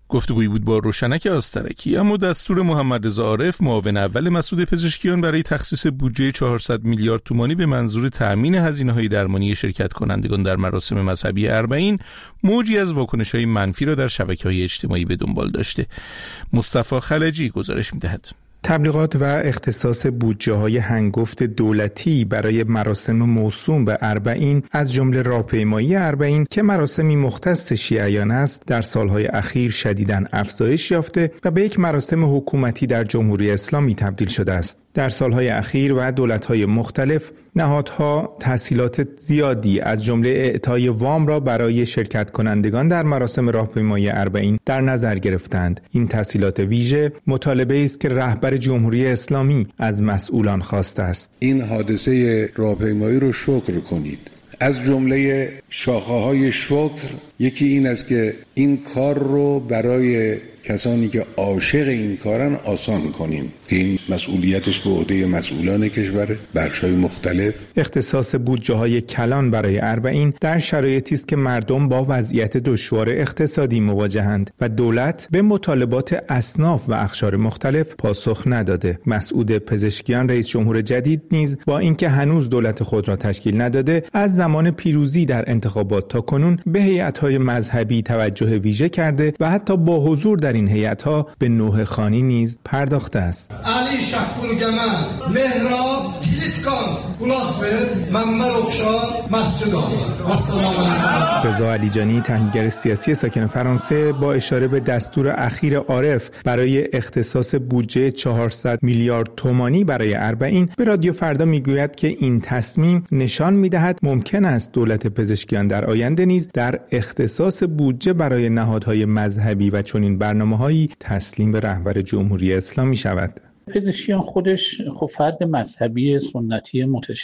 [SPEAKER 1] گفتگویی بود با روشنک آسترکی. اما دستور محمد رضا عارف معاون اول مسعود پزشکیان برای تخصیص بودجه چهارصد میلیارد تومانی به منظور تأمین هزینه‌های درمانی شرکت کنندگان در مراسم مذهبی اربعین موجی از واکنش‌های منفی را در شبکه‌های اجتماعی به دنبال داشته. مصطفی خلجی گزارش می‌دهد.
[SPEAKER 14] تبلیغات و اختصاص بودجه‌های هنگفت دولتی برای مراسم موسوم به اربعین از جمله راهپیمایی اربعین که مراسمی مختص شیعیان است در سالهای اخیر شدیداً افزایش یافته و به یک مراسم حکومتی در جمهوری اسلامی تبدیل شده است. در سالهای اخیر و دولت‌های مختلف نهادها تسهیلات زیادی از جمله اعطای وام را برای شرکت کنندگان در مراسم راهپیمایی اربعین در نظر گرفتند. این تسهیلات ویژه مطالبه است که رهبر جمهوری اسلامی از مسئولان خواسته است.
[SPEAKER 15] این حادثه راهپیمایی رو شکر کنید. از جمله شاخه‌های شکر یکی این است که این کار رو برای کسانی که عاشق این کارن آسان کنیم که این مسئولیتش به عهده مسئولان کشور بخش‌های مختلف.
[SPEAKER 14] اختصاص بودجه‌های کلان برای اربعین در شرایطی است که مردم با وضعیت دشوار اقتصادی مواجهند و دولت به مطالبات اصناف و اقشار مختلف پاسخ نداده. مسعود پزشکیان رئیس جمهور جدید نیز با اینکه هنوز دولت خود را تشکیل نداده از زمان پیروزی در انتخابات تا کنون به هیئت‌های مذهبی توجه ویژه کرده و حتی با حضور در این هیئت‌ها به نوح خوانی نیز پرداخته است.
[SPEAKER 16] علی شکرگمن مهراب کلیت کن گلاخفر محمد اخشار مسجد آمد. السلام علیکم.
[SPEAKER 14] رضا علیجانی تحلیلگر سیاسی ساکن فرانسه با اشاره به دستور اخیر عارف برای اختصاص بودجه چهارصد میلیارد تومانی برای اربعین به رادیو فردا میگوید که این تصمیم نشان میدهد ممکن است دولت پزشکیان در آینده نیز در اختصاص بودجه برای نهادهای مذهبی و چنین برنامه‌هایی تسلیم به رهبر جمهوری اسلامی شود.
[SPEAKER 17] پزشکیان خودش خب فرد مذهبی سنتی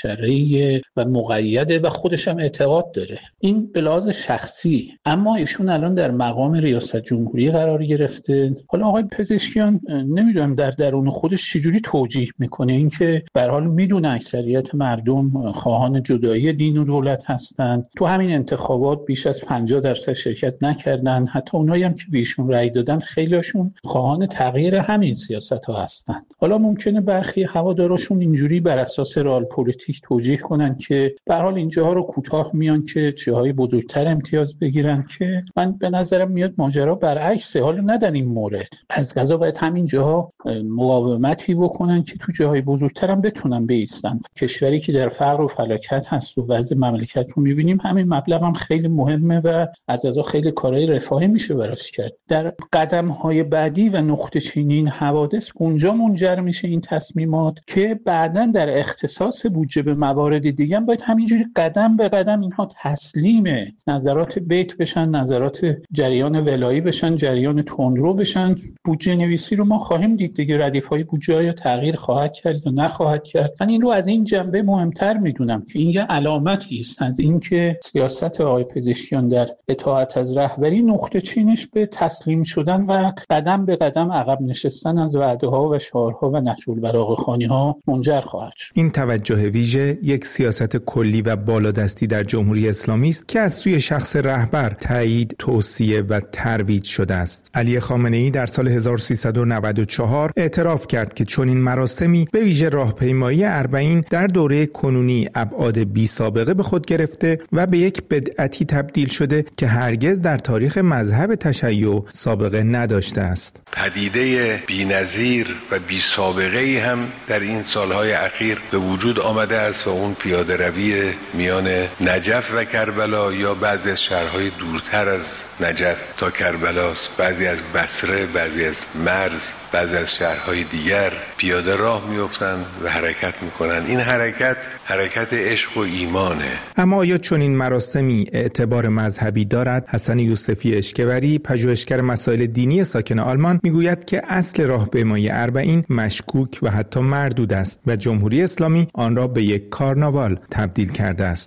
[SPEAKER 17] متشرعی و مقیده و خودش هم اعتقاد داره، این به لحاظ شخصی. اما ایشون الان در مقام ریاست جمهوری قرار گرفته. حالا آقای پزشکیان نمیدونم در درون خودش چجوری توجیه میکنه اینکه به هر حال میدونه اکثریت مردم خواهان جدایی دین و دولت هستند، تو همین انتخابات بیش از پنجاه درصد شرکت نکردن، حتی اونایی هم که به ایشون رأی دادن خیلیشون خواهان تغییر همین سیاست‌ها هستند. حالا ممکنه برخی هوادارشون اینجوری بر اساس رئال پلیتیک توجیه کنن که به هر حال اینجاها رو کوتاه میان که جاهای بزرگتر امتیاز بگیرن، که من به نظرم میاد ماجرا برعکسه. حالا نه در این مورد از قضا باید همین جاها مقاومتی بکنن که تو جاهای بزرگتر هم بتونن بایستن. کشوری که در فقر و فلاکت هست و وضع مملکت رو میبینیم، همین مبلغ هم خیلی مهمه و از قضا خیلی کارهای رفاهی میشه براش کرد. در قدم‌های بعدی و نقطه چینی این حوادث اونجا منجر میشه این تصمیمات که بعداً در اختصاص بودجه به موارد دیگه هم باید همینجوری قدم به قدم اینها تسلیم نظرات بیت بشن، نظرات جریان ولایی بشن، جریان تندرو بشن. بودجه نویسی رو ما خواهیم دید دیگه، ردیف‌های بودجه ها تغییر خواهد کرد و نخواهد کرد. من این رو از این جنبه مهمتر میدونم که این یه علامتی است از اینکه سیاست آقای پزشکیان در اطاعت از رهبری نقطه چینش به تسلیم شدن و قدم به قدم عقب نشستن از وعده‌ها و شعارها و نهج البلاغه خوانی‌ها منجر خواهد شد.
[SPEAKER 14] این توجه ویژه یک سیاست کلی و بالادستی در جمهوری اسلامی است که از سوی شخص رهبر تایید، توصیه و ترویج شده است. علی خامنه‌ای در سال هزار و سیصد و نود و چهار اعتراف کرد که چنین مراسمی به ویژه راهپیمایی اربعین در دوره کنونی ابعاد بی سابقه به خود گرفته و به یک بدعتی تبدیل شده که هرگز در تاریخ مذهب تشیع سابقه نداشته است.
[SPEAKER 15] پدیده بی‌نظیر و بی سابقه‌ای هم در این سالهای اخیر به وجود آمده است و اون پیاده روی میان نجف و کربلا یا بعضی از شهرهای دورتر از نجف تا کربلاست، بعضی از بصره، بعضی از مرز، بعضی از شهرهای دیگر پیاده راه میافتند و حرکت میکنن. این حرکت حرکت عشق و ایمانه.
[SPEAKER 14] اما آیا چنین مراسمی اعتبار مذهبی دارد؟ حسن یوسفی اشکوری، پژوهشگر مسائل دینی ساکن آلمان، میگوید که اصل راهپیمایی اربعین مشکوک و حتی مردود است و جمهوری اسلامی آن را به یک کارناوال تبدیل کرده است.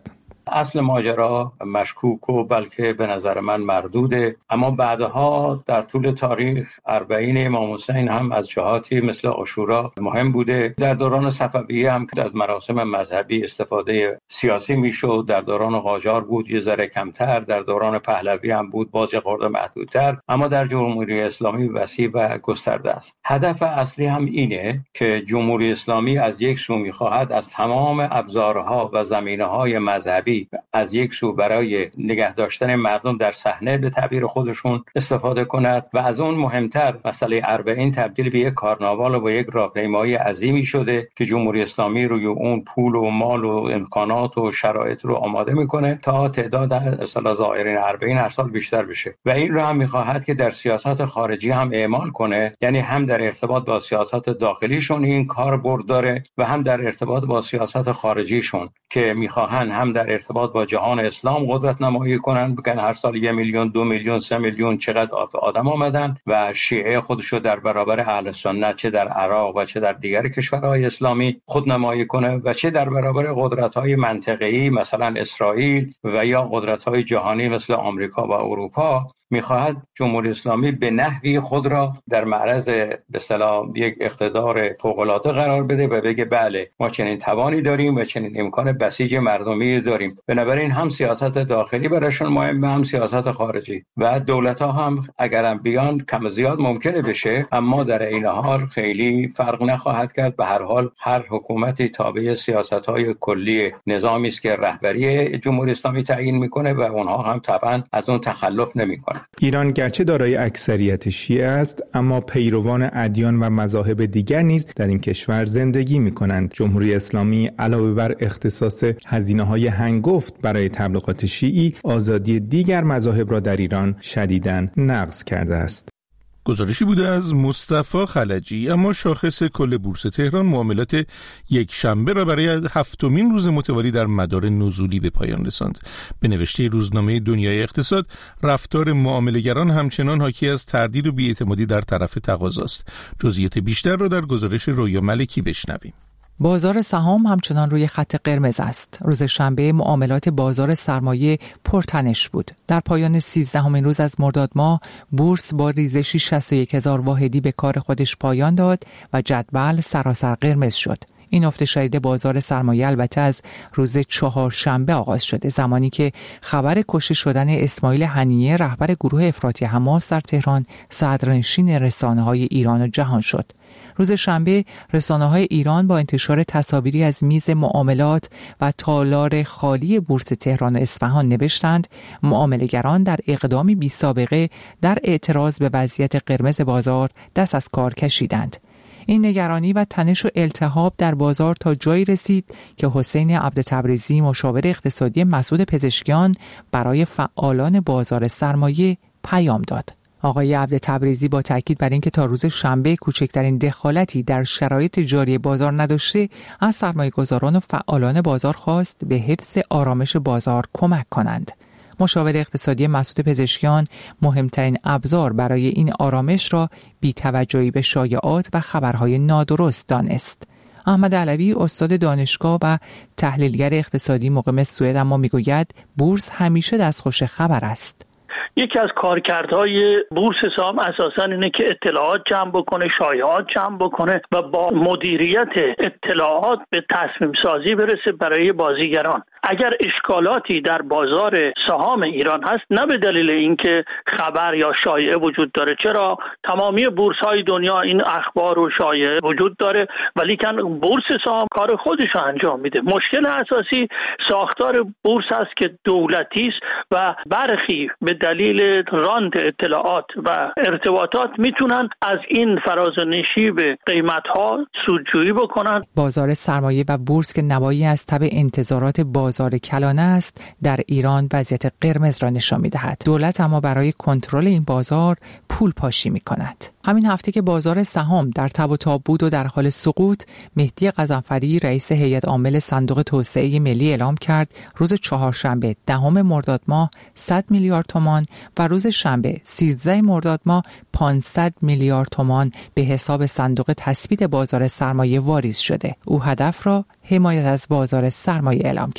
[SPEAKER 18] اصل ماجرا مشکوک و بلکه به نظر من مردوده، اما بعدها در طول تاریخ اربعین امام حسین هم از جهاتی مثل عاشورا مهم بوده. در دوران صفویه هم که از مراسم مذهبی استفاده سیاسی میشد، در دوران قاجار بود یه ذره کمتر، در دوران پهلوی هم بود باز یه خورده محدودتر، اما در جمهوری اسلامی وسیع و گسترده است. هدف اصلی هم اینه که جمهوری اسلامی از یک سو میخواهد از تمام ابزارها و زمینه‌های مذهبی از یک سو برای نگه داشتن مردم در صحنه به تعبیر خودشون استفاده کند و از اون مهمتر مسئله اربعین تبدیل به یک کارناوال و یک راهپیمایی عظیمی شده که جمهوری اسلامی روی اون پول و مال و امکانات و شرایط رو آماده میکنه تا تعداد اصطلاح زائرین اربعین هر سال بیشتر بشه و این رو هم میخواهد که در سیاست خارجی هم اعمال کنه، یعنی هم در ارتباط با سیاست داخلیشون این کار برد داره و هم در ارتباط با سیاست خارجیشون که میخواهن هم در ارتباط با جهان اسلام قدرت نمایی کنن، بگن هر سال یک میلیون دو میلیون سه میلیون چقدر آدم آمدن و شیعه خودشو در برابر اهل سنت چه در عراق و چه در دیگر کشورهای اسلامی خود نمایی کنه و چه در برابر قدرت‌های منطقه‌ای مثلا اسرائیل و یا قدرت‌های جهانی مثل آمریکا و اروپا. میخواهد جمهوری اسلامی به نحوی خود را در معرض به اصطلاح یک اقتدار فوق‌العاده قرار بده و بگه بله ما چنین توانی داریم و چنین امکان بسیج مردمی داریم. بنابراین هم سیاست داخلی براشون مهمه هم سیاست خارجی و دولت‌ها هم اگرم بیان کم زیاد ممکنه بشه، اما در این حال خیلی فرق نخواهد کرد. به هر حال هر حکومتی تابع سیاست‌های کلی نظامی است که رهبری جمهوری اسلامی تعیین میکنه و اونها هم طبعا از اون تخلف نمیکنن.
[SPEAKER 14] ایران گرچه دارای اکثریت شیعه است، اما پیروان ادیان و مذاهب دیگر نیز در این کشور زندگی می‌کنند. جمهوری اسلامی علاوه بر اختصاص هزینه‌های هنگفت برای تبلیغات شیعی، آزادی دیگر مذاهب را در ایران شدیداً نقض کرده است.
[SPEAKER 1] گزارشی بوده از مصطفی خلجی. اما شاخص کل بورس تهران معاملات یک شنبه را برای هفتمین روز متوالی در مدار نزولی به پایان رساند. به نوشته روزنامه دنیای اقتصاد، رفتار معامله‌گران همچنان حاکی از تردید و بی‌اعتمادی در طرف تقاضاست. جزئیات بیشتر را در گزارش رویا ملکی بشنویم.
[SPEAKER 19] بازار سهام همچنان روی خط قرمز است. روز شنبه معاملات بازار سرمایه پرتنش بود. در پایان سیزدهمین روز از مرداد ماه، بورس با ریزشی شصت و یک هزار واحدی به کار خودش پایان داد و جدول سراسر قرمز شد. این افت شدید بازار سرمایه البته از روز چهارشنبه آغاز شده، زمانی که خبر کشته شدن اسماعیل هنیه رهبر گروه افراطی حماس در تهران صدرنشین رسانه‌های ایران و جهان شد. روز شنبه رسانه‌های ایران با انتشار تصاویری از میز معاملات و تالار خالی بورس تهران و اصفهان نوشتند معامله‌گران در اقدامی بی‌سابقه در اعتراض به وضعیت قرمز بازار دست از کار کشیدند. این نگرانی و تنش و التهاب در بازار تا جایی رسید که حسین عبدتبریزی مشاور اقتصادی مسعود پزشکیان برای فعالان بازار سرمایه پیام داد. آقای عبدتبریزی با تاکید بر اینکه تا روز شنبه کوچکترین دخالتی در شرایط جاری بازار نداشته، از سرمایه‌گذاران و فعالان بازار خواست به حفظ آرامش بازار کمک کنند. مشاور اقتصادی مسعود پزشکیان مهمترین ابزار برای این آرامش را بی‌توجهی به شایعات و خبرهای نادرست دانست. احمد علوی استاد دانشگاه و تحلیلگر اقتصادی مقیم سوئد اما میگوید بورس همیشه دستخوش خبر است.
[SPEAKER 20] یکی از کارکردهای بورس سهام اساساً اینه که اطلاعات جمع بکنه، شایعات جمع بکنه و با مدیریت اطلاعات به تصمیم سازی برسه برای بازیگران. اگر اشکالاتی در بازار سهام ایران هست، نه به دلیل اینکه خبر یا شایعه وجود داره، چرا تمامی بورس‌های دنیا این اخبار و شایعه وجود داره، ولی کن بورس سهام کار خودش رو انجام میده. مشکل اساسی ساختار بورس است که دولتی است و برخی به دلیل راند اطلاعات و ارتباطات میتونن از این فراز و نشیب قیمت‌ها سودجویی بکنن.
[SPEAKER 19] بازار سرمایه و بورس که نوایی از تبع انتظارات بازار کلانه است، در ایران وضعیت قرمز را نشان می‌دهد. دولت اما برای کنترل این بازار پول پاشی می‌کند. همین هفته که بازار سهام در تب و تاب بود و در حال سقوط، مهدی غضنفری رئیس هیئت عامل صندوق توسعه ملی اعلام کرد روز چهارشنبه دهم مرداد ماه صد میلیارد تومان و روز شنبه سیزده مرداد ماه پانصد میلیارد تومان به حساب صندوق تثبیت بازار سرمایه واریز شده. او هدف را حمایت از بازار سرمایه اعلام کرد.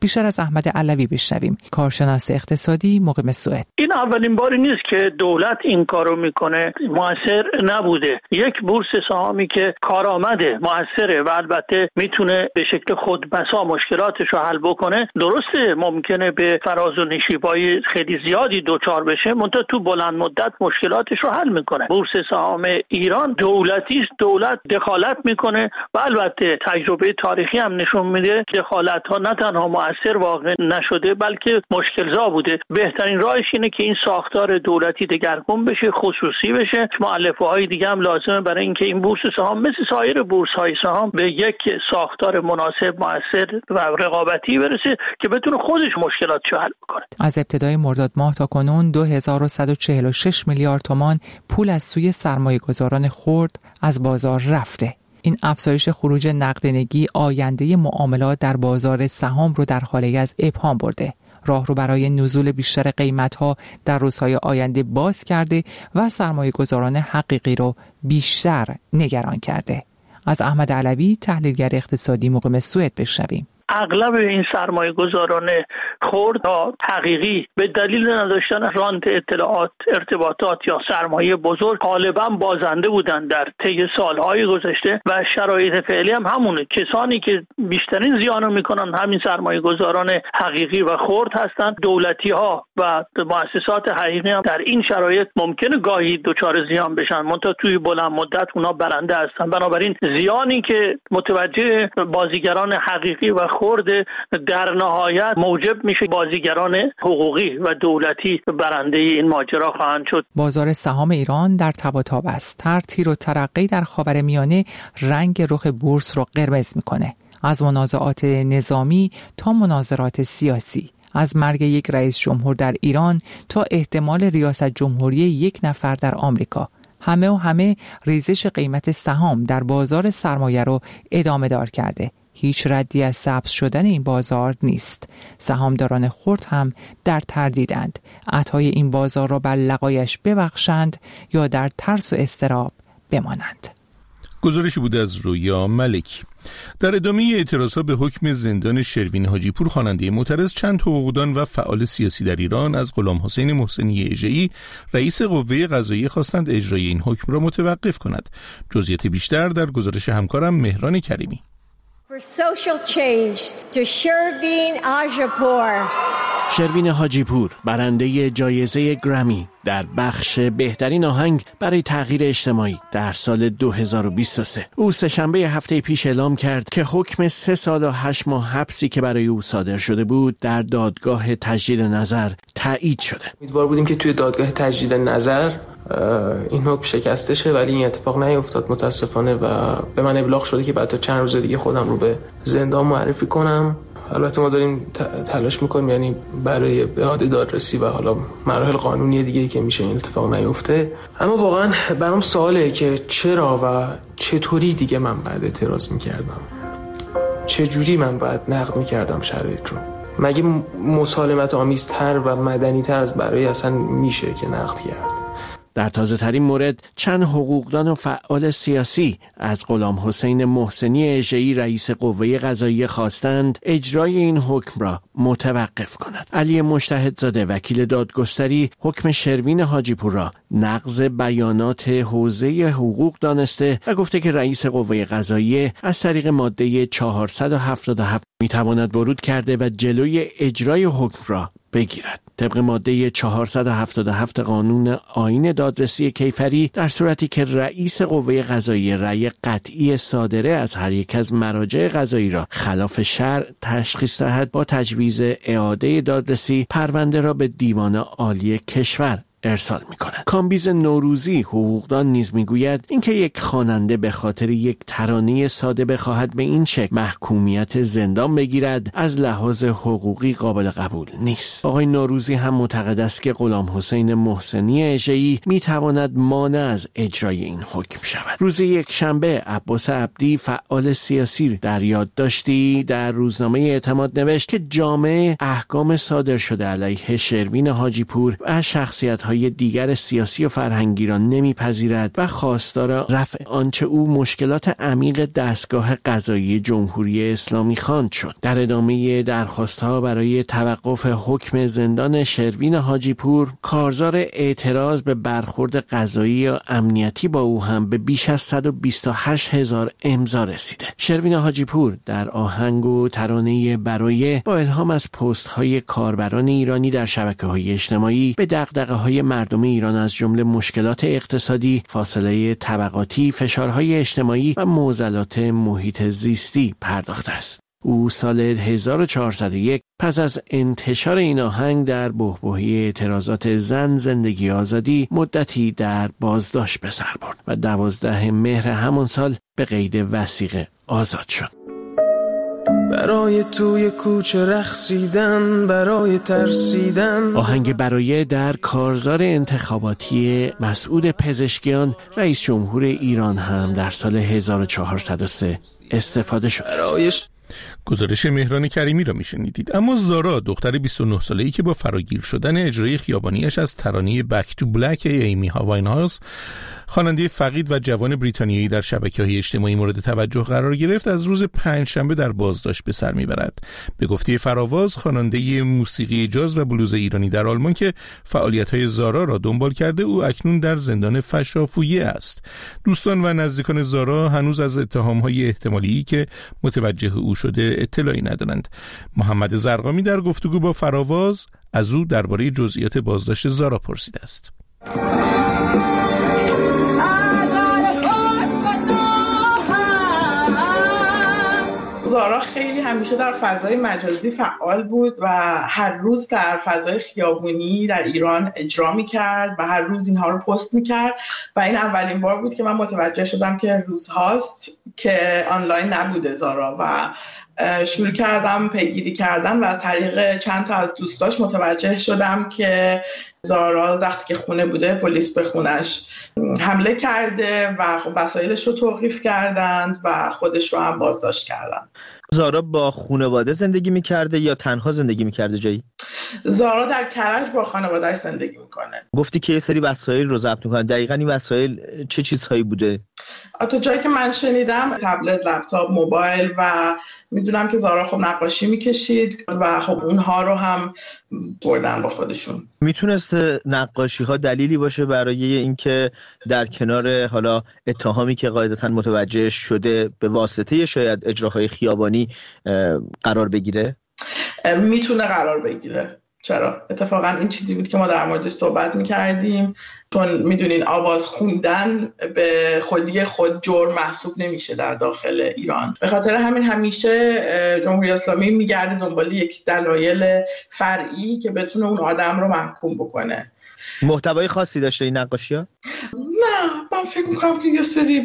[SPEAKER 19] بیشتر از احمد علوی بشنویم، کارشناس اقتصادی مقیم سوئد.
[SPEAKER 20] این اولین باری نیست که دولت این کارو میکنه، موثر نبوده. یک بورس سهامی که کارآمده، موثره و البته میتونه به شکل خودبسا مشکلاتش رو حل بکنه، درسته ممکنه به فراز و نشیبای خیلی زیادی دوچار بشه، منتها تو بلند مدت مشکلاتش رو حل میکنه. بورس سهام ایران دولتی است، دولت دخالت میکنه و البته تجربه تاریخی هم نشون میده دخالت ها نه تنها موثر واقع نشده بلکه مشکل‌زا بوده. بهترین راهش اینه که این ساختار دولتی دگرگون بشه، خصوصی بشه. مؤلفه های دیگه هم لازمه برای اینکه این بورس سهام مثل سایر بورس های سهام به یک ساختار مناسب، موثر و رقابتی برسه که بتونه خودش مشکلاتشو حل کنه.
[SPEAKER 19] از ابتدای مرداد ماه تا کنون دو هزار و صد و چهل و شش میلیارد تومان پول از سوی سرمایه‌گذاران خرد از بازار رفته. این افزایش خروج نقدینگی آینده معاملات در بازار سهام رو در حالی از ابهام برده. راه رو برای نزول بیشتر قیمت‌ها در روزهای آینده باز کرده و سرمایه‌گذاران حقیقی رو بیشتر نگران کرده. از احمد علوی، تحلیلگر اقتصادی مقیم سوئد، بشنویم.
[SPEAKER 20] اغلب این سرمایه گذاران خرد یا حقیقی به دلیل نداشتن رانت اطلاعات، ارتباطات یا سرمایه بزرگ غالبا بازنده بودند در طی سالهای گذشته و شرایط فعلی هم همونه. کسانی که بیشترین زیانو میکنن همین سرمایه گذاران حقیقی و خرد هستند. دولتی ها و مؤسسات حقیقی هم در این شرایط ممکنه گاهی دچار زیان بشن، منتها توی بلند مدت اونا برنده هستن. بنابراین زیانی که متوجه بازیگران حقیقی و خورده در نهایت موجب میشه بازیگران حقوقی و دولتی برنده این ماجرا خواهند شد.
[SPEAKER 19] بازار سهام ایران در تب و تاب است. هر تیر و ترقی در خاورمیانه رنگ رخ بورس رو قرمز میکنه. از منازعات نظامی تا مناظرات سیاسی، از مرگ یک رئیس جمهور در ایران تا احتمال ریاست جمهوری یک نفر در آمریکا، همه و همه ریزش قیمت سهام در بازار سرمایه رو ادامه دار کرده. هیچ ردی از سبز شدن این بازار نیست. سهامداران خرد هم در تردیدند عطای این بازار را بر لقایش ببخشند یا در ترس و اضطراب بمانند.
[SPEAKER 1] گزارشی بود از رویا ملکی. در ادامه اعتراضها به حکم زندان شروین حاجی پور، خواننده معترض، چند حقوقدان و فعال سیاسی در ایران از غلام حسین محسنی اژه‌ای رئیس قوه قضاییه خواستند اجرای این حکم را متوقف کند. جزئیات بیشتر در گزارش همکارم مهران کریمی.
[SPEAKER 21] For social change to Shervin Hajipour.
[SPEAKER 22] شروین حاجی پور، برنده جایزه گرمی در بخش بهترین آهنگ برای تغییر اجتماعی در سال دو هزار و بیست و سه. او سه‌شنبه هفته پیش اعلام کرد که حکم سه سال و هشت ماه حبسی که برای او صادر شده بود در دادگاه تجدید نظر تایید شده.
[SPEAKER 23] امیدوار بودیم که توی دادگاه تجدید نظر این حکم شکسته شه، ولی این اتفاق نیفتاد متاسفانه و به من ابلاغ شده که بعد تا چند روز دیگه خودم رو به زندان معرفی کنم. البته ما داریم تلاش میکنیم یعنی برای اعاده دادرسی و حالا مراحل قانونی دیگه که میشه این اتفاق نیفته. اما واقعا برام سواله که چرا و چطوری دیگه من بعد اعتراض میکردم، چه جوری من بعد نقد میکردم شرایط رو. مگه مسالمت آمیزتر و مدنیتر از برای اصلا میشه که نقد کرد؟
[SPEAKER 22] در تازه ترین مورد چند حقوقدان و فعال سیاسی از غلام حسین محسنی اژه‌ای رئیس قوه قضاییه خواستند اجرای این حکم را متوقف کند. علی مجتهدزاده وکیل دادگستری حکم شروین حاجی پور را نقض بیانات حوزه حقوق دانسته و گفته که رئیس قوه قضاییه از طریق ماده چهارصد و هفتاد و هفت میتواند ورود کرده و جلوی اجرای حکم را بگیرد. طبق ماده چهارصد و هفتاد و هفت قانون آیین دادرسی کیفری، در صورتی که رئیس قوه قضاییه رأی قطعی صادره از هر یک از مراجع قضایی را خلاف شرع تشخیص دهد، با تجویز اعاده دادرسی پرونده را به دیوان عالی کشور ارسال می‌کند. کامبیز نوروزی حقوقدان نیز میگوید اینکه یک خواننده به خاطر یک ترانه ساده بخواهد به این شکل محکومیت زندان بگیرد از لحاظ حقوقی قابل قبول نیست. آقای نوروزی هم معتقد است که غلام حسین محسنی اژه‌ای میتواند مانع از اجرای این حکم شود. روز یک شنبه عباس عبدی فعال سیاسی در یادداشتی در روزنامه اعتماد نوشت که جامعه احکام صادر شده علیه شروین حاجی پور و شخصیت های دیگر سیاسی و فرهنگی را نمیپذیرد و خواستار رفع آنچه او مشکلات عمیق دستگاه قضایی جمهوری اسلامی خواند شد. در ادامه درخواست‌ها برای توقف حکم زندان شروین حاجی پور، کارزار اعتراض به برخورد قضایی و امنیتی با او هم به بیش از صد و بیست و هشت هزار امضا رسیده. شروین حاجی پور در آهنگ و ترانه برایه با الهام از پست‌های کاربران ایرانی در شبکه‌های اجتماعی به دغدغه‌های مردم ایران از جمله مشکلات اقتصادی، فاصله طبقاتی، فشارهای اجتماعی و معضلات محیط زیستی پرداخته است. او سال هزار و چهارصد و یک پس از انتشار این آهنگ در بحبوحه اعتراضات زن زندگی آزادی مدتی در بازداشت به سر برد و دوازده مهر همان سال به قید وثیقه آزاد شد.
[SPEAKER 3] برای توی کوچه رقصیدن، برای ترسیدن.
[SPEAKER 22] آهنگ برای در کارزار انتخاباتی مسعود پزشکیان رئیس جمهور ایران هم در سال هزار و چهارصد و سه استفاده شد. برایش
[SPEAKER 1] گزارش مهران کریمی را میشنیدید. اما زارا دختر بیست و نه ساله‌ای که با فراگیر شدن اجرای خیابانیش از ترانه بک تو بلک ایمی هاواینهاوس، خواننده فقید و جوان بریتانیایی در شبکه‌های اجتماعی مورد توجه قرار گرفت، از روز پنجشنبه در بازداشت به سر میبرد. به گفته فراواز، خواننده موسیقی جاز و بلوز ایرانی در آلمان که فعالیت‌های زارا را دنبال کرده، او اکنون در زندان فشافویه است. دوستان و نزدیکان زارا هنوز از اتهام‌های احتمالی که متوجه او شده اطلاعی ندارند. محمد زرقامی در گفتگو با فراواز از او درباره جزئیات بازداشت زارا پرسیده است.
[SPEAKER 4] زارا خیلی همیشه در فضای مجازی فعال بود و هر روز در فضای خیابونی در ایران اجرا می‌کرد و هر روز اینها رو پست می‌کرد و این اولین بار بود که من متوجه شدم که روزهاست که آنلاین نبوده زارا و شروع کردم پیگیری کردن و از طریق چند تا از دوستاش متوجه شدم که زارا وقتی که خونه بوده پلیس به خونش حمله کرده و خب وسایلش رو توقیف کردند و خودش رو هم بازداشت کردن.
[SPEAKER 5] زارا با خانواده زندگی میکرده یا تنها زندگی میکرده جایی؟
[SPEAKER 4] زارا در کرج با خانواده‌اش زندگی میکنه.
[SPEAKER 5] گفتی که یه سری وسایل رو ضبط میکنه. دقیقاً این وسایل چه چیزهایی بوده؟
[SPEAKER 4] تا جایی که من شنیدم تبلت، لپتاپ، موبایل و میدونم که زارا خب نقاشی میکشید و خب اونها رو هم بردن با خودشون.
[SPEAKER 5] میتونست نقاشی ها دلیلی باشه برای اینکه در کنار حالا اتهامی که قاعدتاً متوجه شده به واسطه شاید اجراهای خیابانی قرار بگیره؟
[SPEAKER 4] میتونه قرار بگیره. چرا؟ اتفاقا این چیزی بود که ما در موردش صحبت میکردیم، چون میدونین آواز خوندن به خودی خود جرم محسوب نمیشه در داخل ایران. به خاطر همین همیشه جمهوری اسلامی میگرده دنبال یک دلایل فرعی که بتونه اون آدم رو محکوم بکنه.
[SPEAKER 5] محتوای خاصی داشته این نقاشی ها؟
[SPEAKER 4] نه، من فکر میکنم که یه سری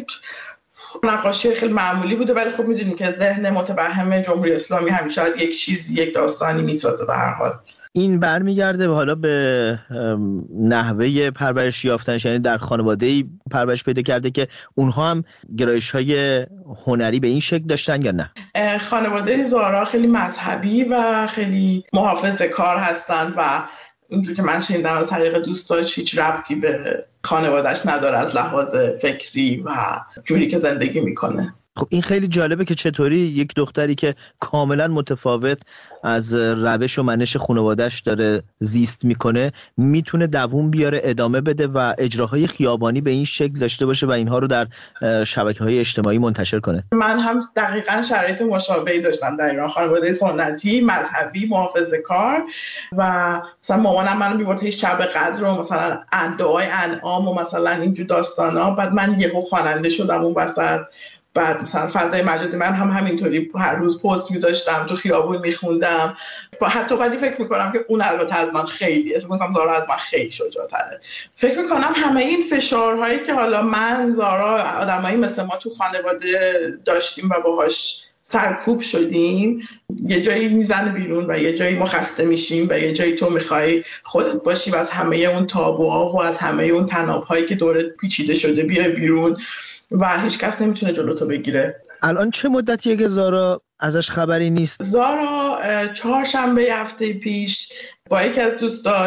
[SPEAKER 4] نقاشی خیلی معمولی بوده، ولی خب میدونیم که ذهن متوهم جمهوری اسلامی همیشه از یک چیز یک داستانی میسازه. به هر حال
[SPEAKER 5] این برمیگرده حالا به نحوه پرورش یافتنش، یعنی در خانواده‌ای پرورش پیدا کرده که اونها هم گرایش‌های هنری به این شکل داشتن یا نه؟
[SPEAKER 4] خانواده زارا خیلی مذهبی و خیلی محافظه‌کار هستن و اونجور که من شنیدم از طریق دوستاش هیچ ربطی به خانواده‌اش نداره از لحاظ فکری و جوری که زندگی میکنه.
[SPEAKER 5] خب این خیلی جالبه که چطوری یک دختری که کاملا متفاوت از روش و منش خانواده‌اش داره زیست میکنه میتونه دووم بیاره، ادامه بده و اجراهای خیابانی به این شکل داشته باشه و اینها رو در شبکه‌های اجتماعی منتشر کنه.
[SPEAKER 4] من هم دقیقاً شرایط مشابهی داشتم در ایران. خانواده سنتی، مذهبی، محافظه‌کار و مثلا مامانم منو می‌برد شب قدر و مثلا دعای انعام و مثلا اینجور داستانا. بعد من یهو خواننده شدم اون وسط. بعد مثلا فضای مجازی من هم همینطوری هر روز پست میذاشتم، تو خیابون میخوندم. حتی بعدی فکر میکنم که اون البته از من خیلی فکر میکنم زارا از من خیلی شجاع‌تره. فکر میکنم همه این فشارهایی که حالا من زارا آدمایی مثل ما تو خانواده داشتیم و باهاش سرکوب شدیم، یه جایی میزنه بیرون و یه جایی ما خسته میشیم و یه جایی تو میخوای خودت باشی و از همه اون تابوها و از همه اون تنابهایی که دورت پیچیده شده بیای بیرون و هیچ کس نمیتونه جلوتو بگیره.
[SPEAKER 5] الان چه مدتیه که زارا ازش خبری نیست؟
[SPEAKER 4] زارا چهارشنبه هفته پیش با یکی از دوستاش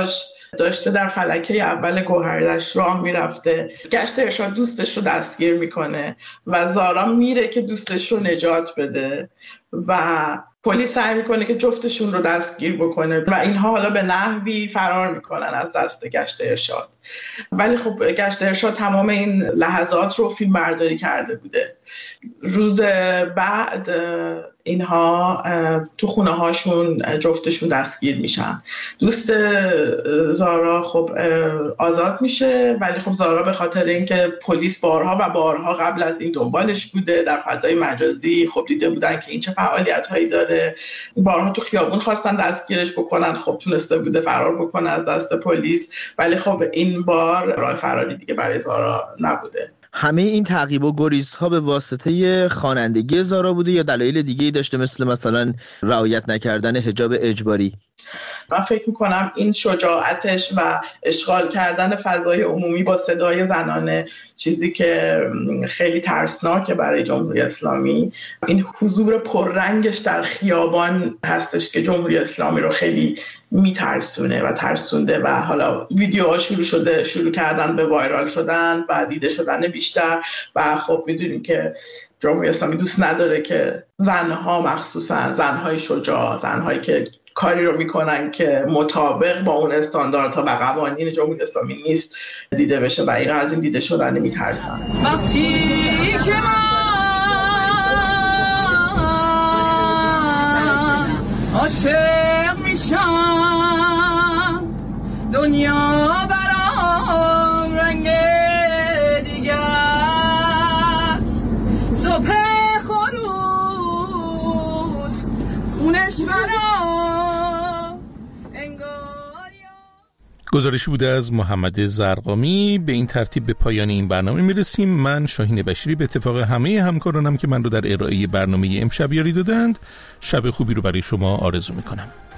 [SPEAKER 4] داشته در فلکه اول گوهردشت راه میرفته، گشت ارشاد دوستش رو دستگیر میکنه و زارا میره که دوستش رو نجات بده و پلیس سعی میکنه که جفتشون رو دستگیر بکنه و اینها حالا به نحوی فرار میکنن از دست گشت ارشاد. ولی خب گشت ارشاد تمام این لحظات رو فیلم برداری کرده بوده. روز بعد اینها تو خونه هاشون جفتشون دستگیر میشن. دوست زارا خب آزاد میشه، ولی خب زارا به خاطر اینکه پلیس بارها و بارها قبل از این دنبالش بوده در فضای مجازی، خب دیده بودن که این چه فعالیت هایی داره، بارها تو خیابون خواستن دستگیرش بکنن، خب تونسته بوده فرار بکنه از دست پلیس، ولی خب این بار راه فراری دیگه برای زارا نبوده.
[SPEAKER 5] همه این تعقیب و گریزها به واسطه خوانندگی زارا بوده یا دلایل دیگه‌ای داشته، مثل مثلا رعایت نکردن حجاب اجباری؟
[SPEAKER 4] من فکر میکنم این شجاعتش و اشغال کردن فضای عمومی با صدای زنانه، چیزی که خیلی ترسناکه برای جمهوری اسلامی، این حضور پررنگش در خیابان هستش که جمهوری اسلامی رو خیلی میترسونه و ترسونده و حالا ویدیوها شروع شده شروع کردن به وایرال شدن و دیده شدن بیشتر و خب میدونیم که جمهوری اسلامی دوست نداره که زنها، مخصوصا زنهای شجاع، زنهایی که کاری رو میکنن که مطابق با اون استانداردها و قوانین جمهوری اسلامی نیست دیده بشه و اینا از این دیده شدن میترسن. وقتی که من عاشق میشم دنیا برام رنگ دیگه است، صبح خروس خونش برام انگار.
[SPEAKER 1] گزارشی بوده از محمد زرقامی. به این ترتیب به پایان این برنامه میرسیم. من شاهین بشیری به اتفاق همه همکارانم که من رو در ارائه برنامه امشب یاری دادند، شب خوبی رو برای شما آرزو میکنم.